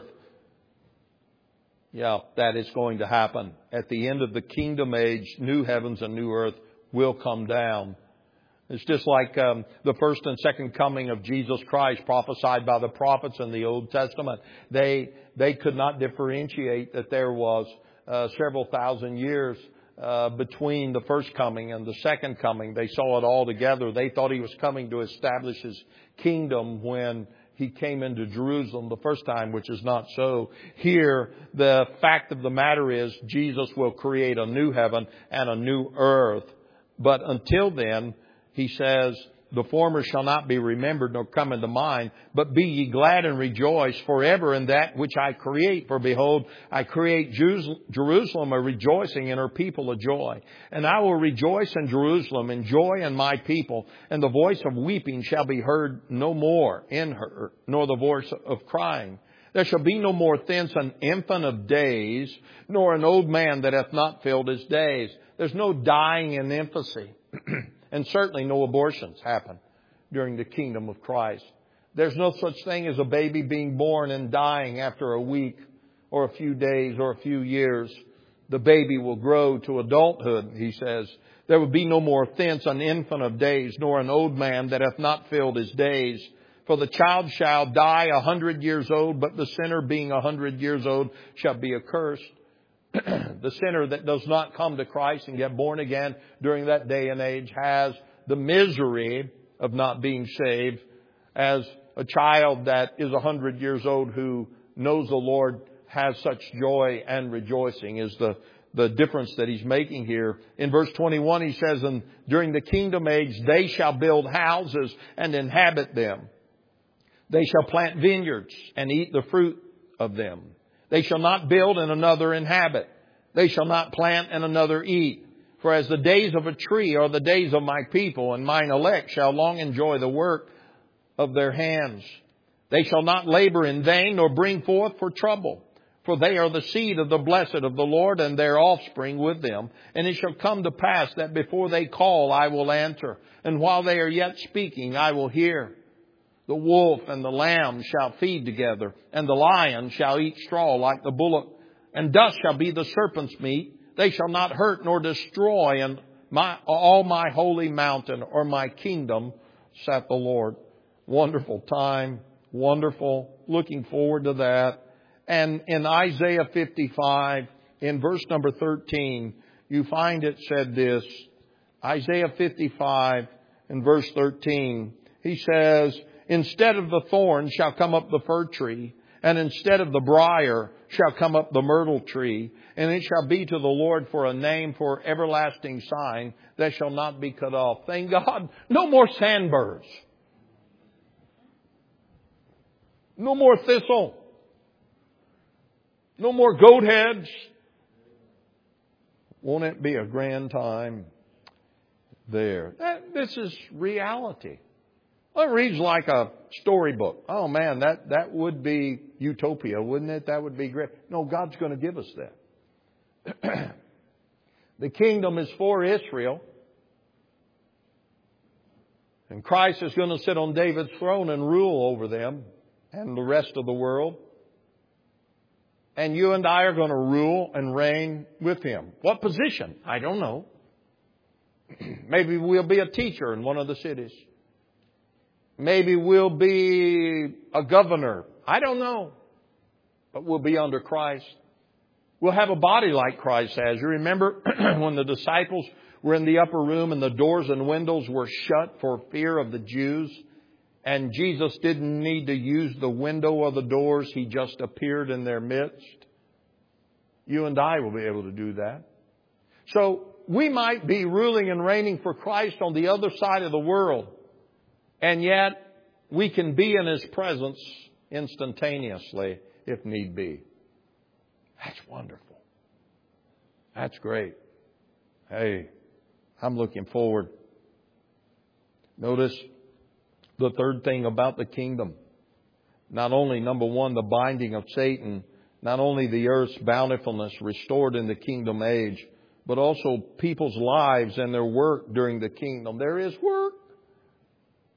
Yeah, that is going to happen. At the end of the kingdom age, new heavens and new earth will come down. It's just like um, the first and second coming of Jesus Christ prophesied by the prophets in the Old Testament. They they could not differentiate that there was uh, several thousand years uh, between the first coming and the second coming. They saw it all together. They thought He was coming to establish His kingdom when He came into Jerusalem the first time, which is not so. Here, the fact of the matter is Jesus will create a new heaven and a new earth. But until then, He says, the former shall not be remembered nor come into mind, but be ye glad and rejoice forever in that which I create. For behold, I create Jerusalem a rejoicing and her people a joy. And I will rejoice in Jerusalem and joy in my people. And the voice of weeping shall be heard no more in her, nor the voice of crying. There shall be no more thence an infant of days, nor an old man that hath not filled his days. There's no dying in infancy. And certainly no abortions happen during the kingdom of Christ. There's no such thing as a baby being born and dying after a week or a few days or a few years. The baby will grow to adulthood, He says. There will be no more thence an infant of days, nor an old man that hath not filled his days. For the child shall die a hundred years old, but the sinner being a hundred years old shall be accursed. The sinner that does not come to Christ and get born again during that day and age has the misery of not being saved, as a child that is a hundred years old who knows the Lord has such joy and rejoicing is the, the difference that He's making here. In verse twenty-one, He says, and during the kingdom age, they shall build houses and inhabit them. They shall plant vineyards and eat the fruit of them. They shall not build and another inhabit. They shall not plant and another eat. For as the days of a tree are the days of my people, and mine elect shall long enjoy the work of their hands. They shall not labor in vain, nor bring forth for trouble. For they are the seed of the blessed of the Lord, and their offspring with them. And it shall come to pass that before they call, I will answer. And while they are yet speaking, I will hear. The wolf and the lamb shall feed together, and the lion shall eat straw like the bullock. And dust shall be the serpent's meat. They shall not hurt nor destroy in my, all my holy mountain or my kingdom, saith the Lord. Wonderful time. Wonderful. Looking forward to that. And in Isaiah fifty-five, in verse number thirteen, you find it said this. Isaiah fifty-five, in verse thirteen, He says, instead of the thorn shall come up the fir tree, and instead of the briar shall come up the myrtle tree, and it shall be to the Lord for a name, for everlasting sign that shall not be cut off. Thank God, no more sandburrs. No more thistle. No more goat heads. Won't it be a grand time there? That, this is reality. Well, it reads like a storybook. Oh man, that, that would be utopia, wouldn't it? That would be great. No, God's going to give us that. The kingdom is for Israel. And Christ is going to sit on David's throne and rule over them and the rest of the world. And you and I are going to rule and reign with Him. What position? I don't know. Maybe we'll be a teacher in one of the cities. Maybe we'll be a governor. I don't know. But we'll be under Christ. We'll have a body like Christ has. You remember when the disciples were in the upper room and the doors and windows were shut for fear of the Jews? And Jesus didn't need to use the window or the doors. He just appeared in their midst. You and I will be able to do that. So we might be ruling and reigning for Christ on the other side of the world. And yet we can be in His presence instantaneously if need be. That's wonderful. That's great. Hey, I'm looking forward. Notice the third thing about the kingdom. Not only, number one, the binding of Satan. Not only the earth's bountifulness restored in the kingdom age, but also people's lives and their work during the kingdom. There is work.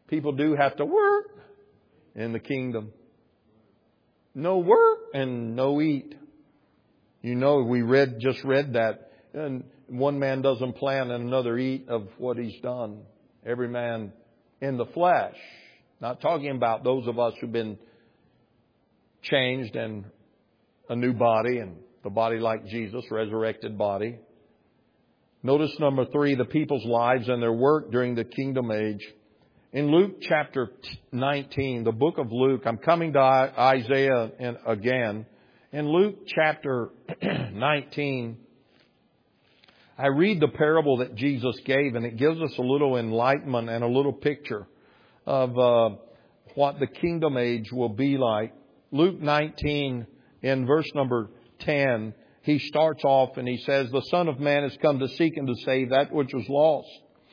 People do have to work in the kingdom. No work and no eat. You know, we read, just read that. And one man doesn't plan and another eat of what he's done. Every man in the flesh. Not talking about those of us who've been changed and a new body and the body like Jesus, resurrected body. Notice number three, the people's lives and their work during the kingdom age. In Luke chapter nineteen, the book of Luke, I'm coming to Isaiah again. In Luke chapter nineteen, I read the parable that Jesus gave, and it gives us a little enlightenment and a little picture of uh, what the kingdom age will be like. Luke nineteen, in verse number ten, he starts off and he says, "The Son of Man has come to seek and to save that which was lost."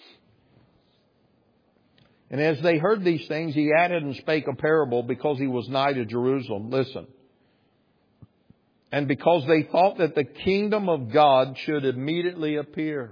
And as they heard these things, he added and spake a parable because he was nigh to Jerusalem. Listen. And because they thought that the kingdom of God should immediately appear.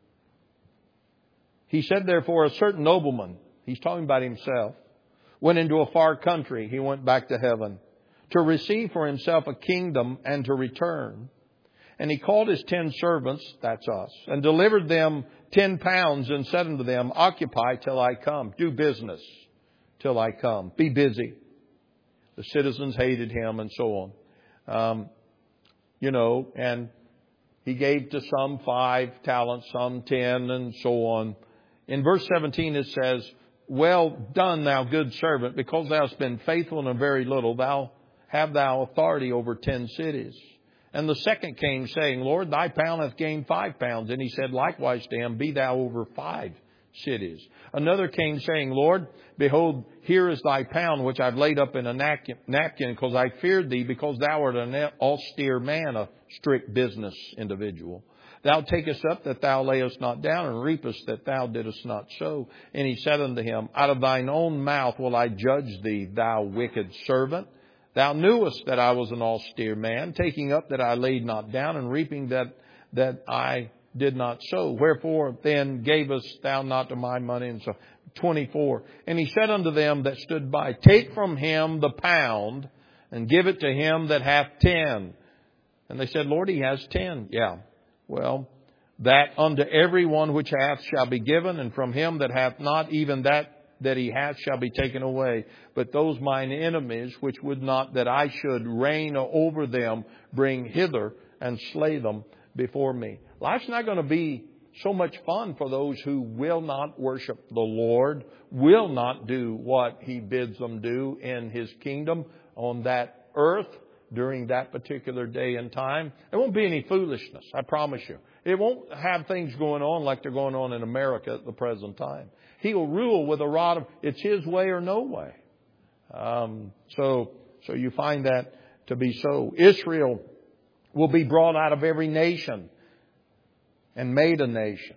He said, therefore, a certain nobleman, he's talking about himself, went into a far country. He went back to heaven to receive for himself a kingdom and to return. And he called his ten servants, that's us, and delivered them ten pounds and said unto them, occupy till I come. Do business till I come. Be busy. The citizens hated him and so on. Um, you know, and he gave to some five talents, some ten, and so on. In verse seventeen it says, well done, thou good servant, because thou hast been faithful in a very little, thou have thou authority over ten cities. And the second came, saying, Lord, thy pound hath gained five pounds. And he said likewise to him, be thou over five cities. Another came, saying, Lord, behold, here is thy pound, which I've laid up in a napkin, because I feared thee, because thou art an austere man, a strict business individual. Thou takest up that thou layest not down, and reapest that thou didst not sow. And he said unto him, out of thine own mouth will I judge thee, thou wicked servant. Thou knewest that I was an austere man, taking up that I laid not down, and reaping that that I did not sow. Wherefore then gavest thou not to my money? And so twenty-four. And he said unto them that stood by, take from him the pound, and give it to him that hath ten. And they said, Lord, he has ten. Yeah. Well, that unto every one which hath shall be given, and from him that hath not, even that that he hath shall be taken away. But those mine enemies, which would not that I should reign over them, bring hither and slay them before me. Life's not going to be so much fun for those who will not worship the Lord, will not do what he bids them do in his kingdom on that earth during that particular day and time. There won't be any foolishness, I promise you. It won't have things going on like they're going on in America at the present time. He will rule with a rod of, it's his way or no way. Um, so, so you find that to be so. Israel will be brought out of every nation and made a nation.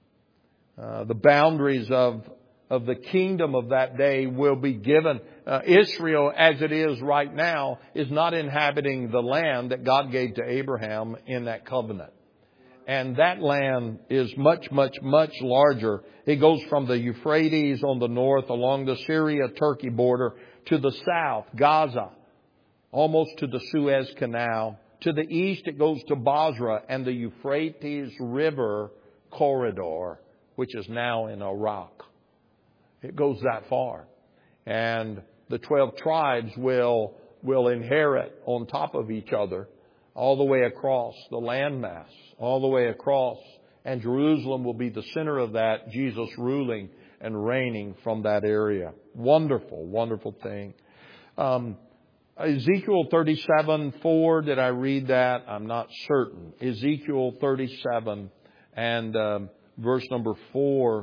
Uh, the boundaries of, of the kingdom of that day will be given. Uh, Israel, as it is right now, is not inhabiting the land that God gave to Abraham in that covenant. And that land is much, much, much larger. It goes from the Euphrates on the north along the Syria-Turkey border to the south, Gaza, almost to the Suez Canal. To the east, it goes to Basra and the Euphrates River corridor, which is now in Iraq. It goes that far. And the twelve tribes will, will inherit on top of each other all the way across the landmass, all the way across. And Jerusalem will be the center of that, Jesus ruling and reigning from that area. Wonderful, wonderful thing. Um, Ezekiel thirty-seven four, did I read that? I'm not certain. Ezekiel thirty-seven and um, verse number four.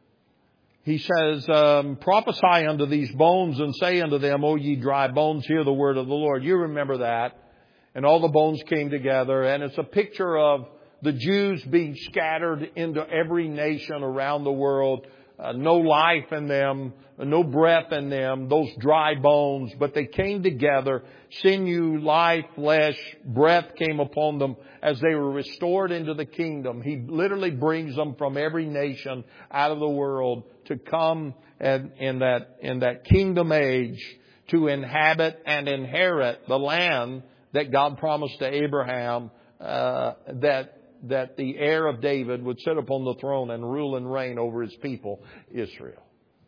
He says, um, prophesy unto these bones and say unto them, O ye dry bones, hear the word of the Lord. You remember that. And all the bones came together. And it's a picture of the Jews being scattered into every nation around the world uh, no life in them, no breath in them, those dry bones, but they came together, sinew, life, flesh, breath came upon them as they were restored into the kingdom. He literally brings them from every nation out of the world to come and in that, in that kingdom age to inhabit and inherit the land that God promised to Abraham, uh, that that the heir of David would sit upon the throne and rule and reign over His people, Israel.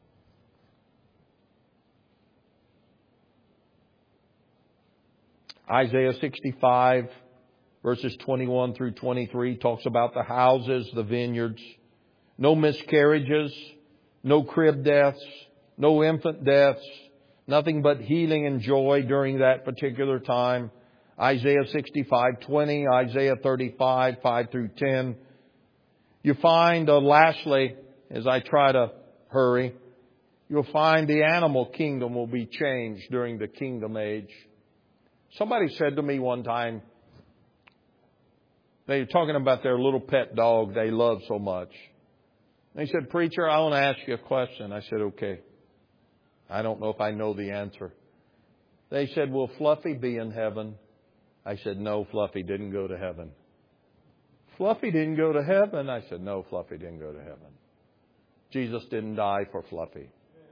Isaiah sixty-five, verses twenty-one through twenty-three, talks about the houses, the vineyards, no miscarriages, no crib deaths, no infant deaths, nothing but healing and joy during that particular time. Isaiah sixty-five twenty, Isaiah thirty-five five through ten. You find, uh, lastly, as I try to hurry, you'll find the animal kingdom will be changed during the kingdom age. Somebody said to me one time, they were talking about their little pet dog they love so much. They said, "Preacher, I want to ask you a question." I said, "Okay." I don't know if I know the answer. They said, "Will Fluffy be in heaven?" I said, "No, Fluffy didn't go to heaven." "Fluffy didn't go to heaven?" I said, "No, Fluffy didn't go to heaven. Jesus didn't die for Fluffy.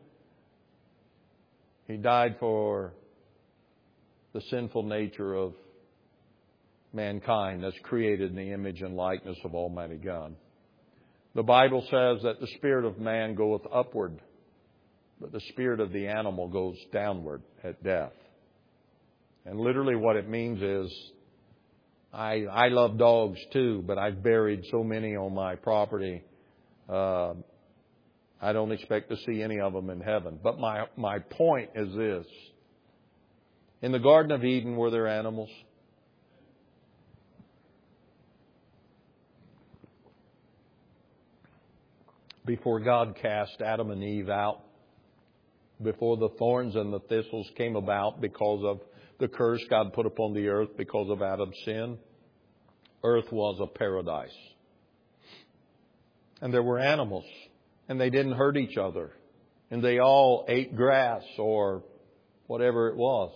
He died for the sinful nature of mankind that's created in the image and likeness of Almighty God. The Bible says that the spirit of man goeth upward, but the spirit of the animal goes downward at death. And literally what it means is, I, I love dogs too, but I've buried so many on my property, uh, I don't expect to see any of them in heaven. But my, my point is this. In the Garden of Eden, were there animals? Before God cast Adam and Eve out, before the thorns and the thistles came about because of the curse God put upon the earth because of Adam's sin, earth was a paradise. And there were animals, and they didn't hurt each other. And they all ate grass or whatever it was.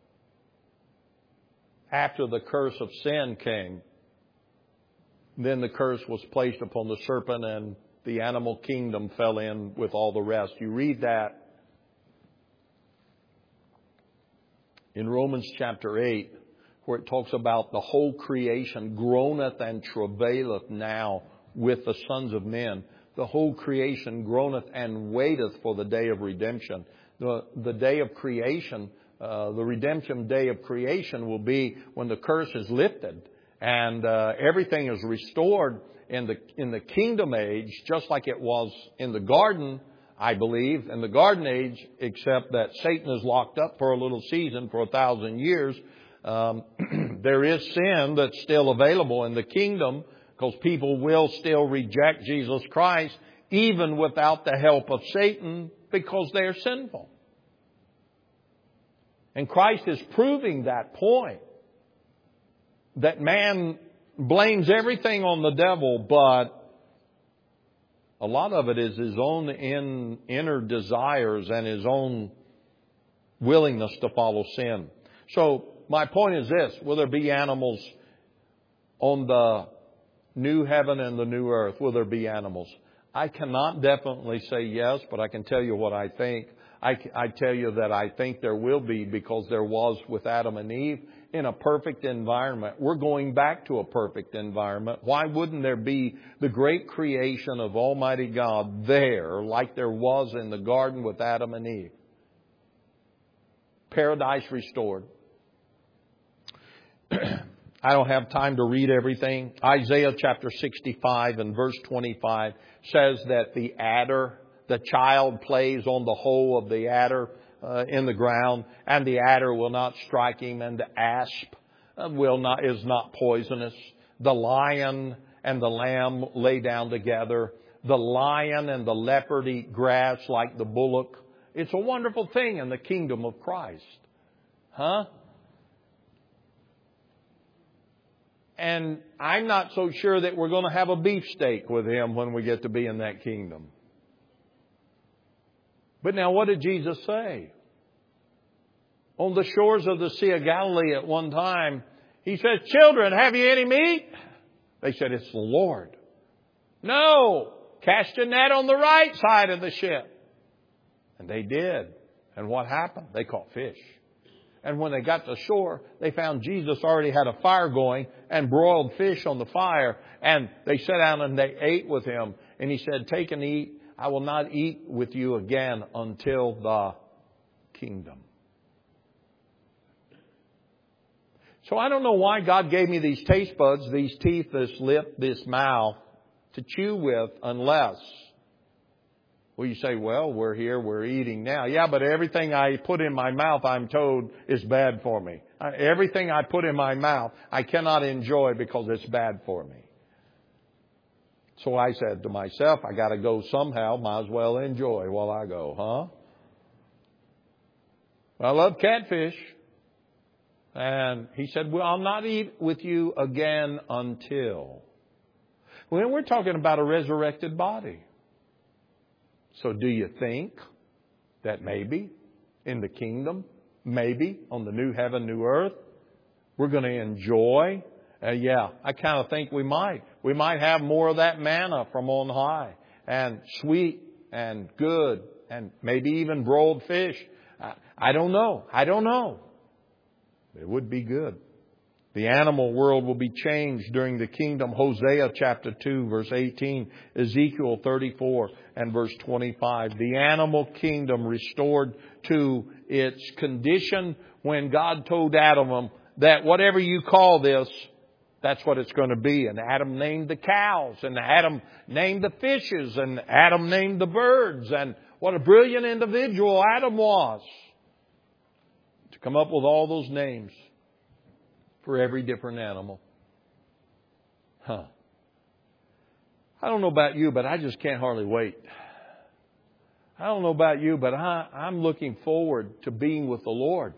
After the curse of sin came, then the curse was placed upon the serpent and the animal kingdom fell in with all the rest. You read that in Romans chapter eight, where it talks about the whole creation groaneth and travaileth now with the sons of men. The whole creation groaneth and waiteth for the day of redemption. The, the day of creation, uh, the redemption day of creation will be when the curse is lifted and uh, everything is restored in the in the kingdom age, just like it was in the garden, I believe, in the garden age, except that Satan is locked up for a little season for a thousand years. Um, there is sin that's still available in the kingdom because people will still reject Jesus Christ even without the help of Satan because they are sinful. And Christ is proving that point, that man blames everything on the devil, but a lot of it is his own in, inner desires and his own willingness to follow sin. So my point is this: will there be animals on the new heaven and the new earth? Will there be animals? I cannot definitely say yes, but I can tell you what I think. I, I tell you that I think there will be, because there was with Adam and Eve in a perfect environment. We're going back to a perfect environment. Why wouldn't there be the great creation of Almighty God there like there was in the garden with Adam and Eve? Paradise restored. I don't have time to read everything. Isaiah chapter sixty-five and verse twenty-five says that the adder, the child plays on the hole of the adder uh, in the ground, and the adder will not strike him, and the asp uh, will not is not poisonous. The lion and the lamb lay down together. The lion and the leopard eat grass like the bullock. It's a wonderful thing in the kingdom of Christ. Huh? And I'm not so sure that we're going to have a beefsteak with Him when we get to be in that kingdom. But now what did Jesus say? On the shores of the Sea of Galilee at one time, He said, children, have you any meat? They said, it's the Lord. No, cast your net on the right side of the ship. And they did. And what happened? They caught fish. And when they got to shore, they found Jesus already had a fire going and broiled fish on the fire. And they sat down and they ate with Him. And He said, take and eat. I will not eat with you again until the kingdom. So I don't know why God gave me these taste buds, these teeth, this lip, this mouth to chew with unless, well, you say, well, we're here, we're eating now. Yeah, but everything I put in my mouth, I'm told, is bad for me. Everything I put in my mouth, I cannot enjoy because it's bad for me. So I said to myself, I got to go somehow, might as well enjoy while I go, huh? I love catfish. And He said, well, I'll not eat with you again until. Well, we're talking about a resurrected body. So do you think that maybe in the kingdom, maybe on the new heaven, new earth, we're going to enjoy? Uh, yeah, I kind of think we might. We might have more of that manna from on high and sweet and good and maybe even broiled fish. I, I don't know. I don't know. It would be good. The animal world will be changed during the kingdom. Hosea chapter two, verse eighteen. Ezekiel thirty-four and verse twenty-five. The animal kingdom restored to its condition when God told Adam that whatever you call this, that's what it's going to be. And Adam named the cows, and Adam named the fishes, and Adam named the birds. And what a brilliant individual Adam was to come up with all those names for every different animal. Huh. I don't know about you, but I just can't hardly wait. I don't know about you, but I, I'm looking forward to being with the Lord.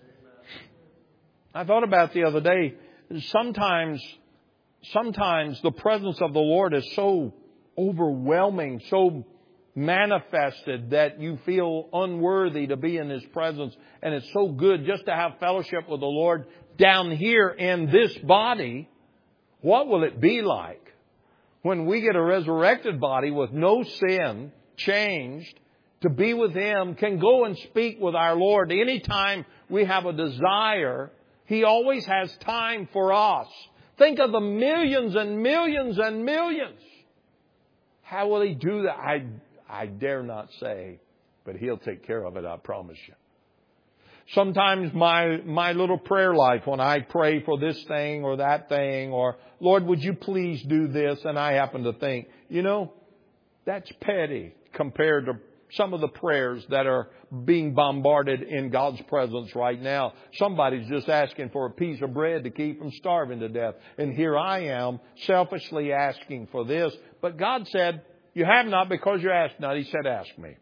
I thought about the other day, sometimes, sometimes the presence of the Lord is so overwhelming, so manifested that you feel unworthy to be in His presence. And it's so good just to have fellowship with the Lord down here in this body. What will it be like when we get a resurrected body with no sin, changed, to be with Him, can go and speak with our Lord anytime we have a desire? He always has time for us. Think of the millions and millions and millions. How will He do that? I, I dare not say, but He'll take care of it, I promise you. Sometimes my, my little prayer life, when I pray for this thing or that thing, or, Lord, would you please do this? And I happen to think, you know, that's petty compared to some of the prayers that are being bombarded in God's presence right now. Somebody's just asking for a piece of bread to keep from starving to death. And here I am selfishly asking for this. But God said, you have not because you ask not. He said, ask me.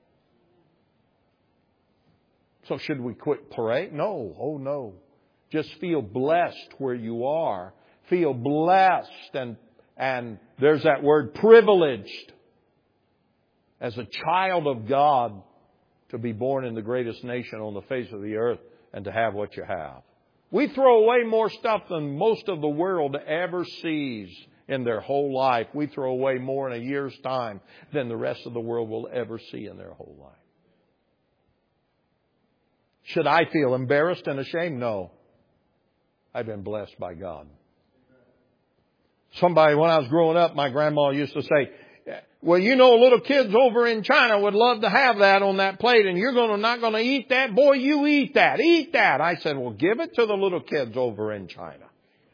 So should we quit praying? No. Oh, no. Just feel blessed where you are. Feel blessed. And, and there's that word, privileged. As a child of God, to be born in the greatest nation on the face of the earth and to have what you have. We throw away more stuff than most of the world ever sees in their whole life. We throw away more in a year's time than the rest of the world will ever see in their whole life. Should I feel embarrassed and ashamed? No. I've been blessed by God. Somebody, when I was growing up, my grandma used to say, well, you know, little kids over in China would love to have that on that plate, and you're gonna, not going to eat that? Boy, you eat that. Eat that. I said, well, give it to the little kids over in China.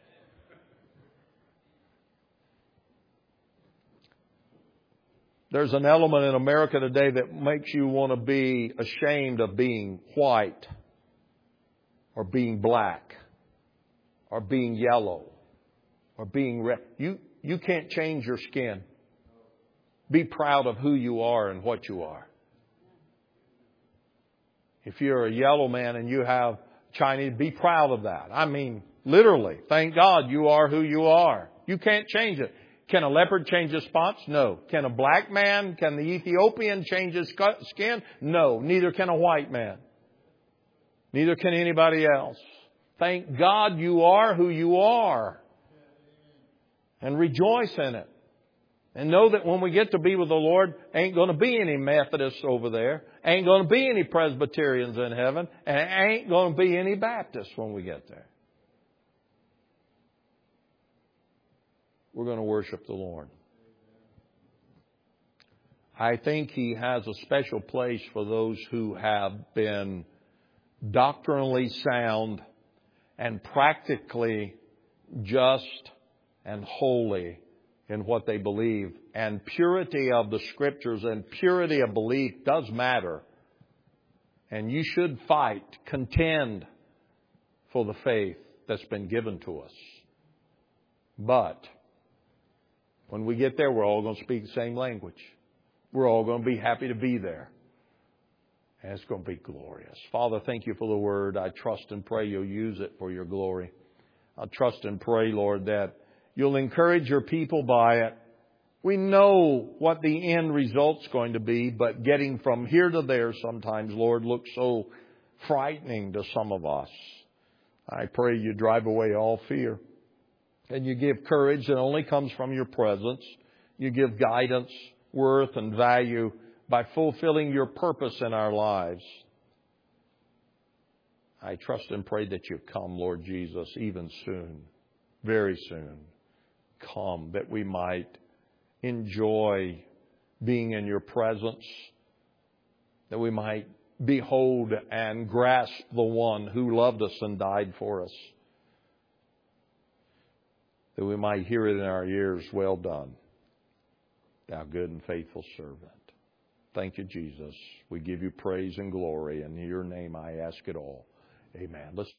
There's an element in America today that makes you want to be ashamed of being white or being black or being yellow or being red. You, you can't change your skin. Be proud of who you are and what you are. If you're a yellow man and you have Chinese, be proud of that. I mean, literally, thank God you are who you are. You can't change it. Can a leopard change his spots? No. Can a black man, can the Ethiopian change his skin? No. Neither can a white man. Neither can anybody else. Thank God you are who you are. And rejoice in it. And know that when we get to be with the Lord, ain't going to be any Methodists over there. Ain't going to be any Presbyterians in heaven. And ain't going to be any Baptists when we get there. We're going to worship the Lord. I think He has a special place for those who have been doctrinally sound and practically just and holy in what they believe. And purity of the Scriptures and purity of belief does matter. And you should fight, contend for the faith that's been given to us. But when we get there, we're all going to speak the same language. We're all going to be happy to be there. And it's going to be glorious. Father, thank you for the Word. I trust and pray you'll use it for your glory. I trust and pray, Lord, that you'll encourage your people by it. We know what the end result's going to be, but getting from here to there sometimes, Lord, looks so frightening to some of us. I pray you drive away all fear. And you give courage that only comes from your presence. You give guidance, worth, and value by fulfilling your purpose in our lives. I trust and pray that you come, Lord Jesus, even soon, very soon. Come that we might enjoy being in your presence, that we might behold and grasp the one who loved us and died for us, that we might hear it in our ears, well done, thou good and faithful servant. Thank you, Jesus. We give you praise and glory. In your name I ask it all. Amen. Let's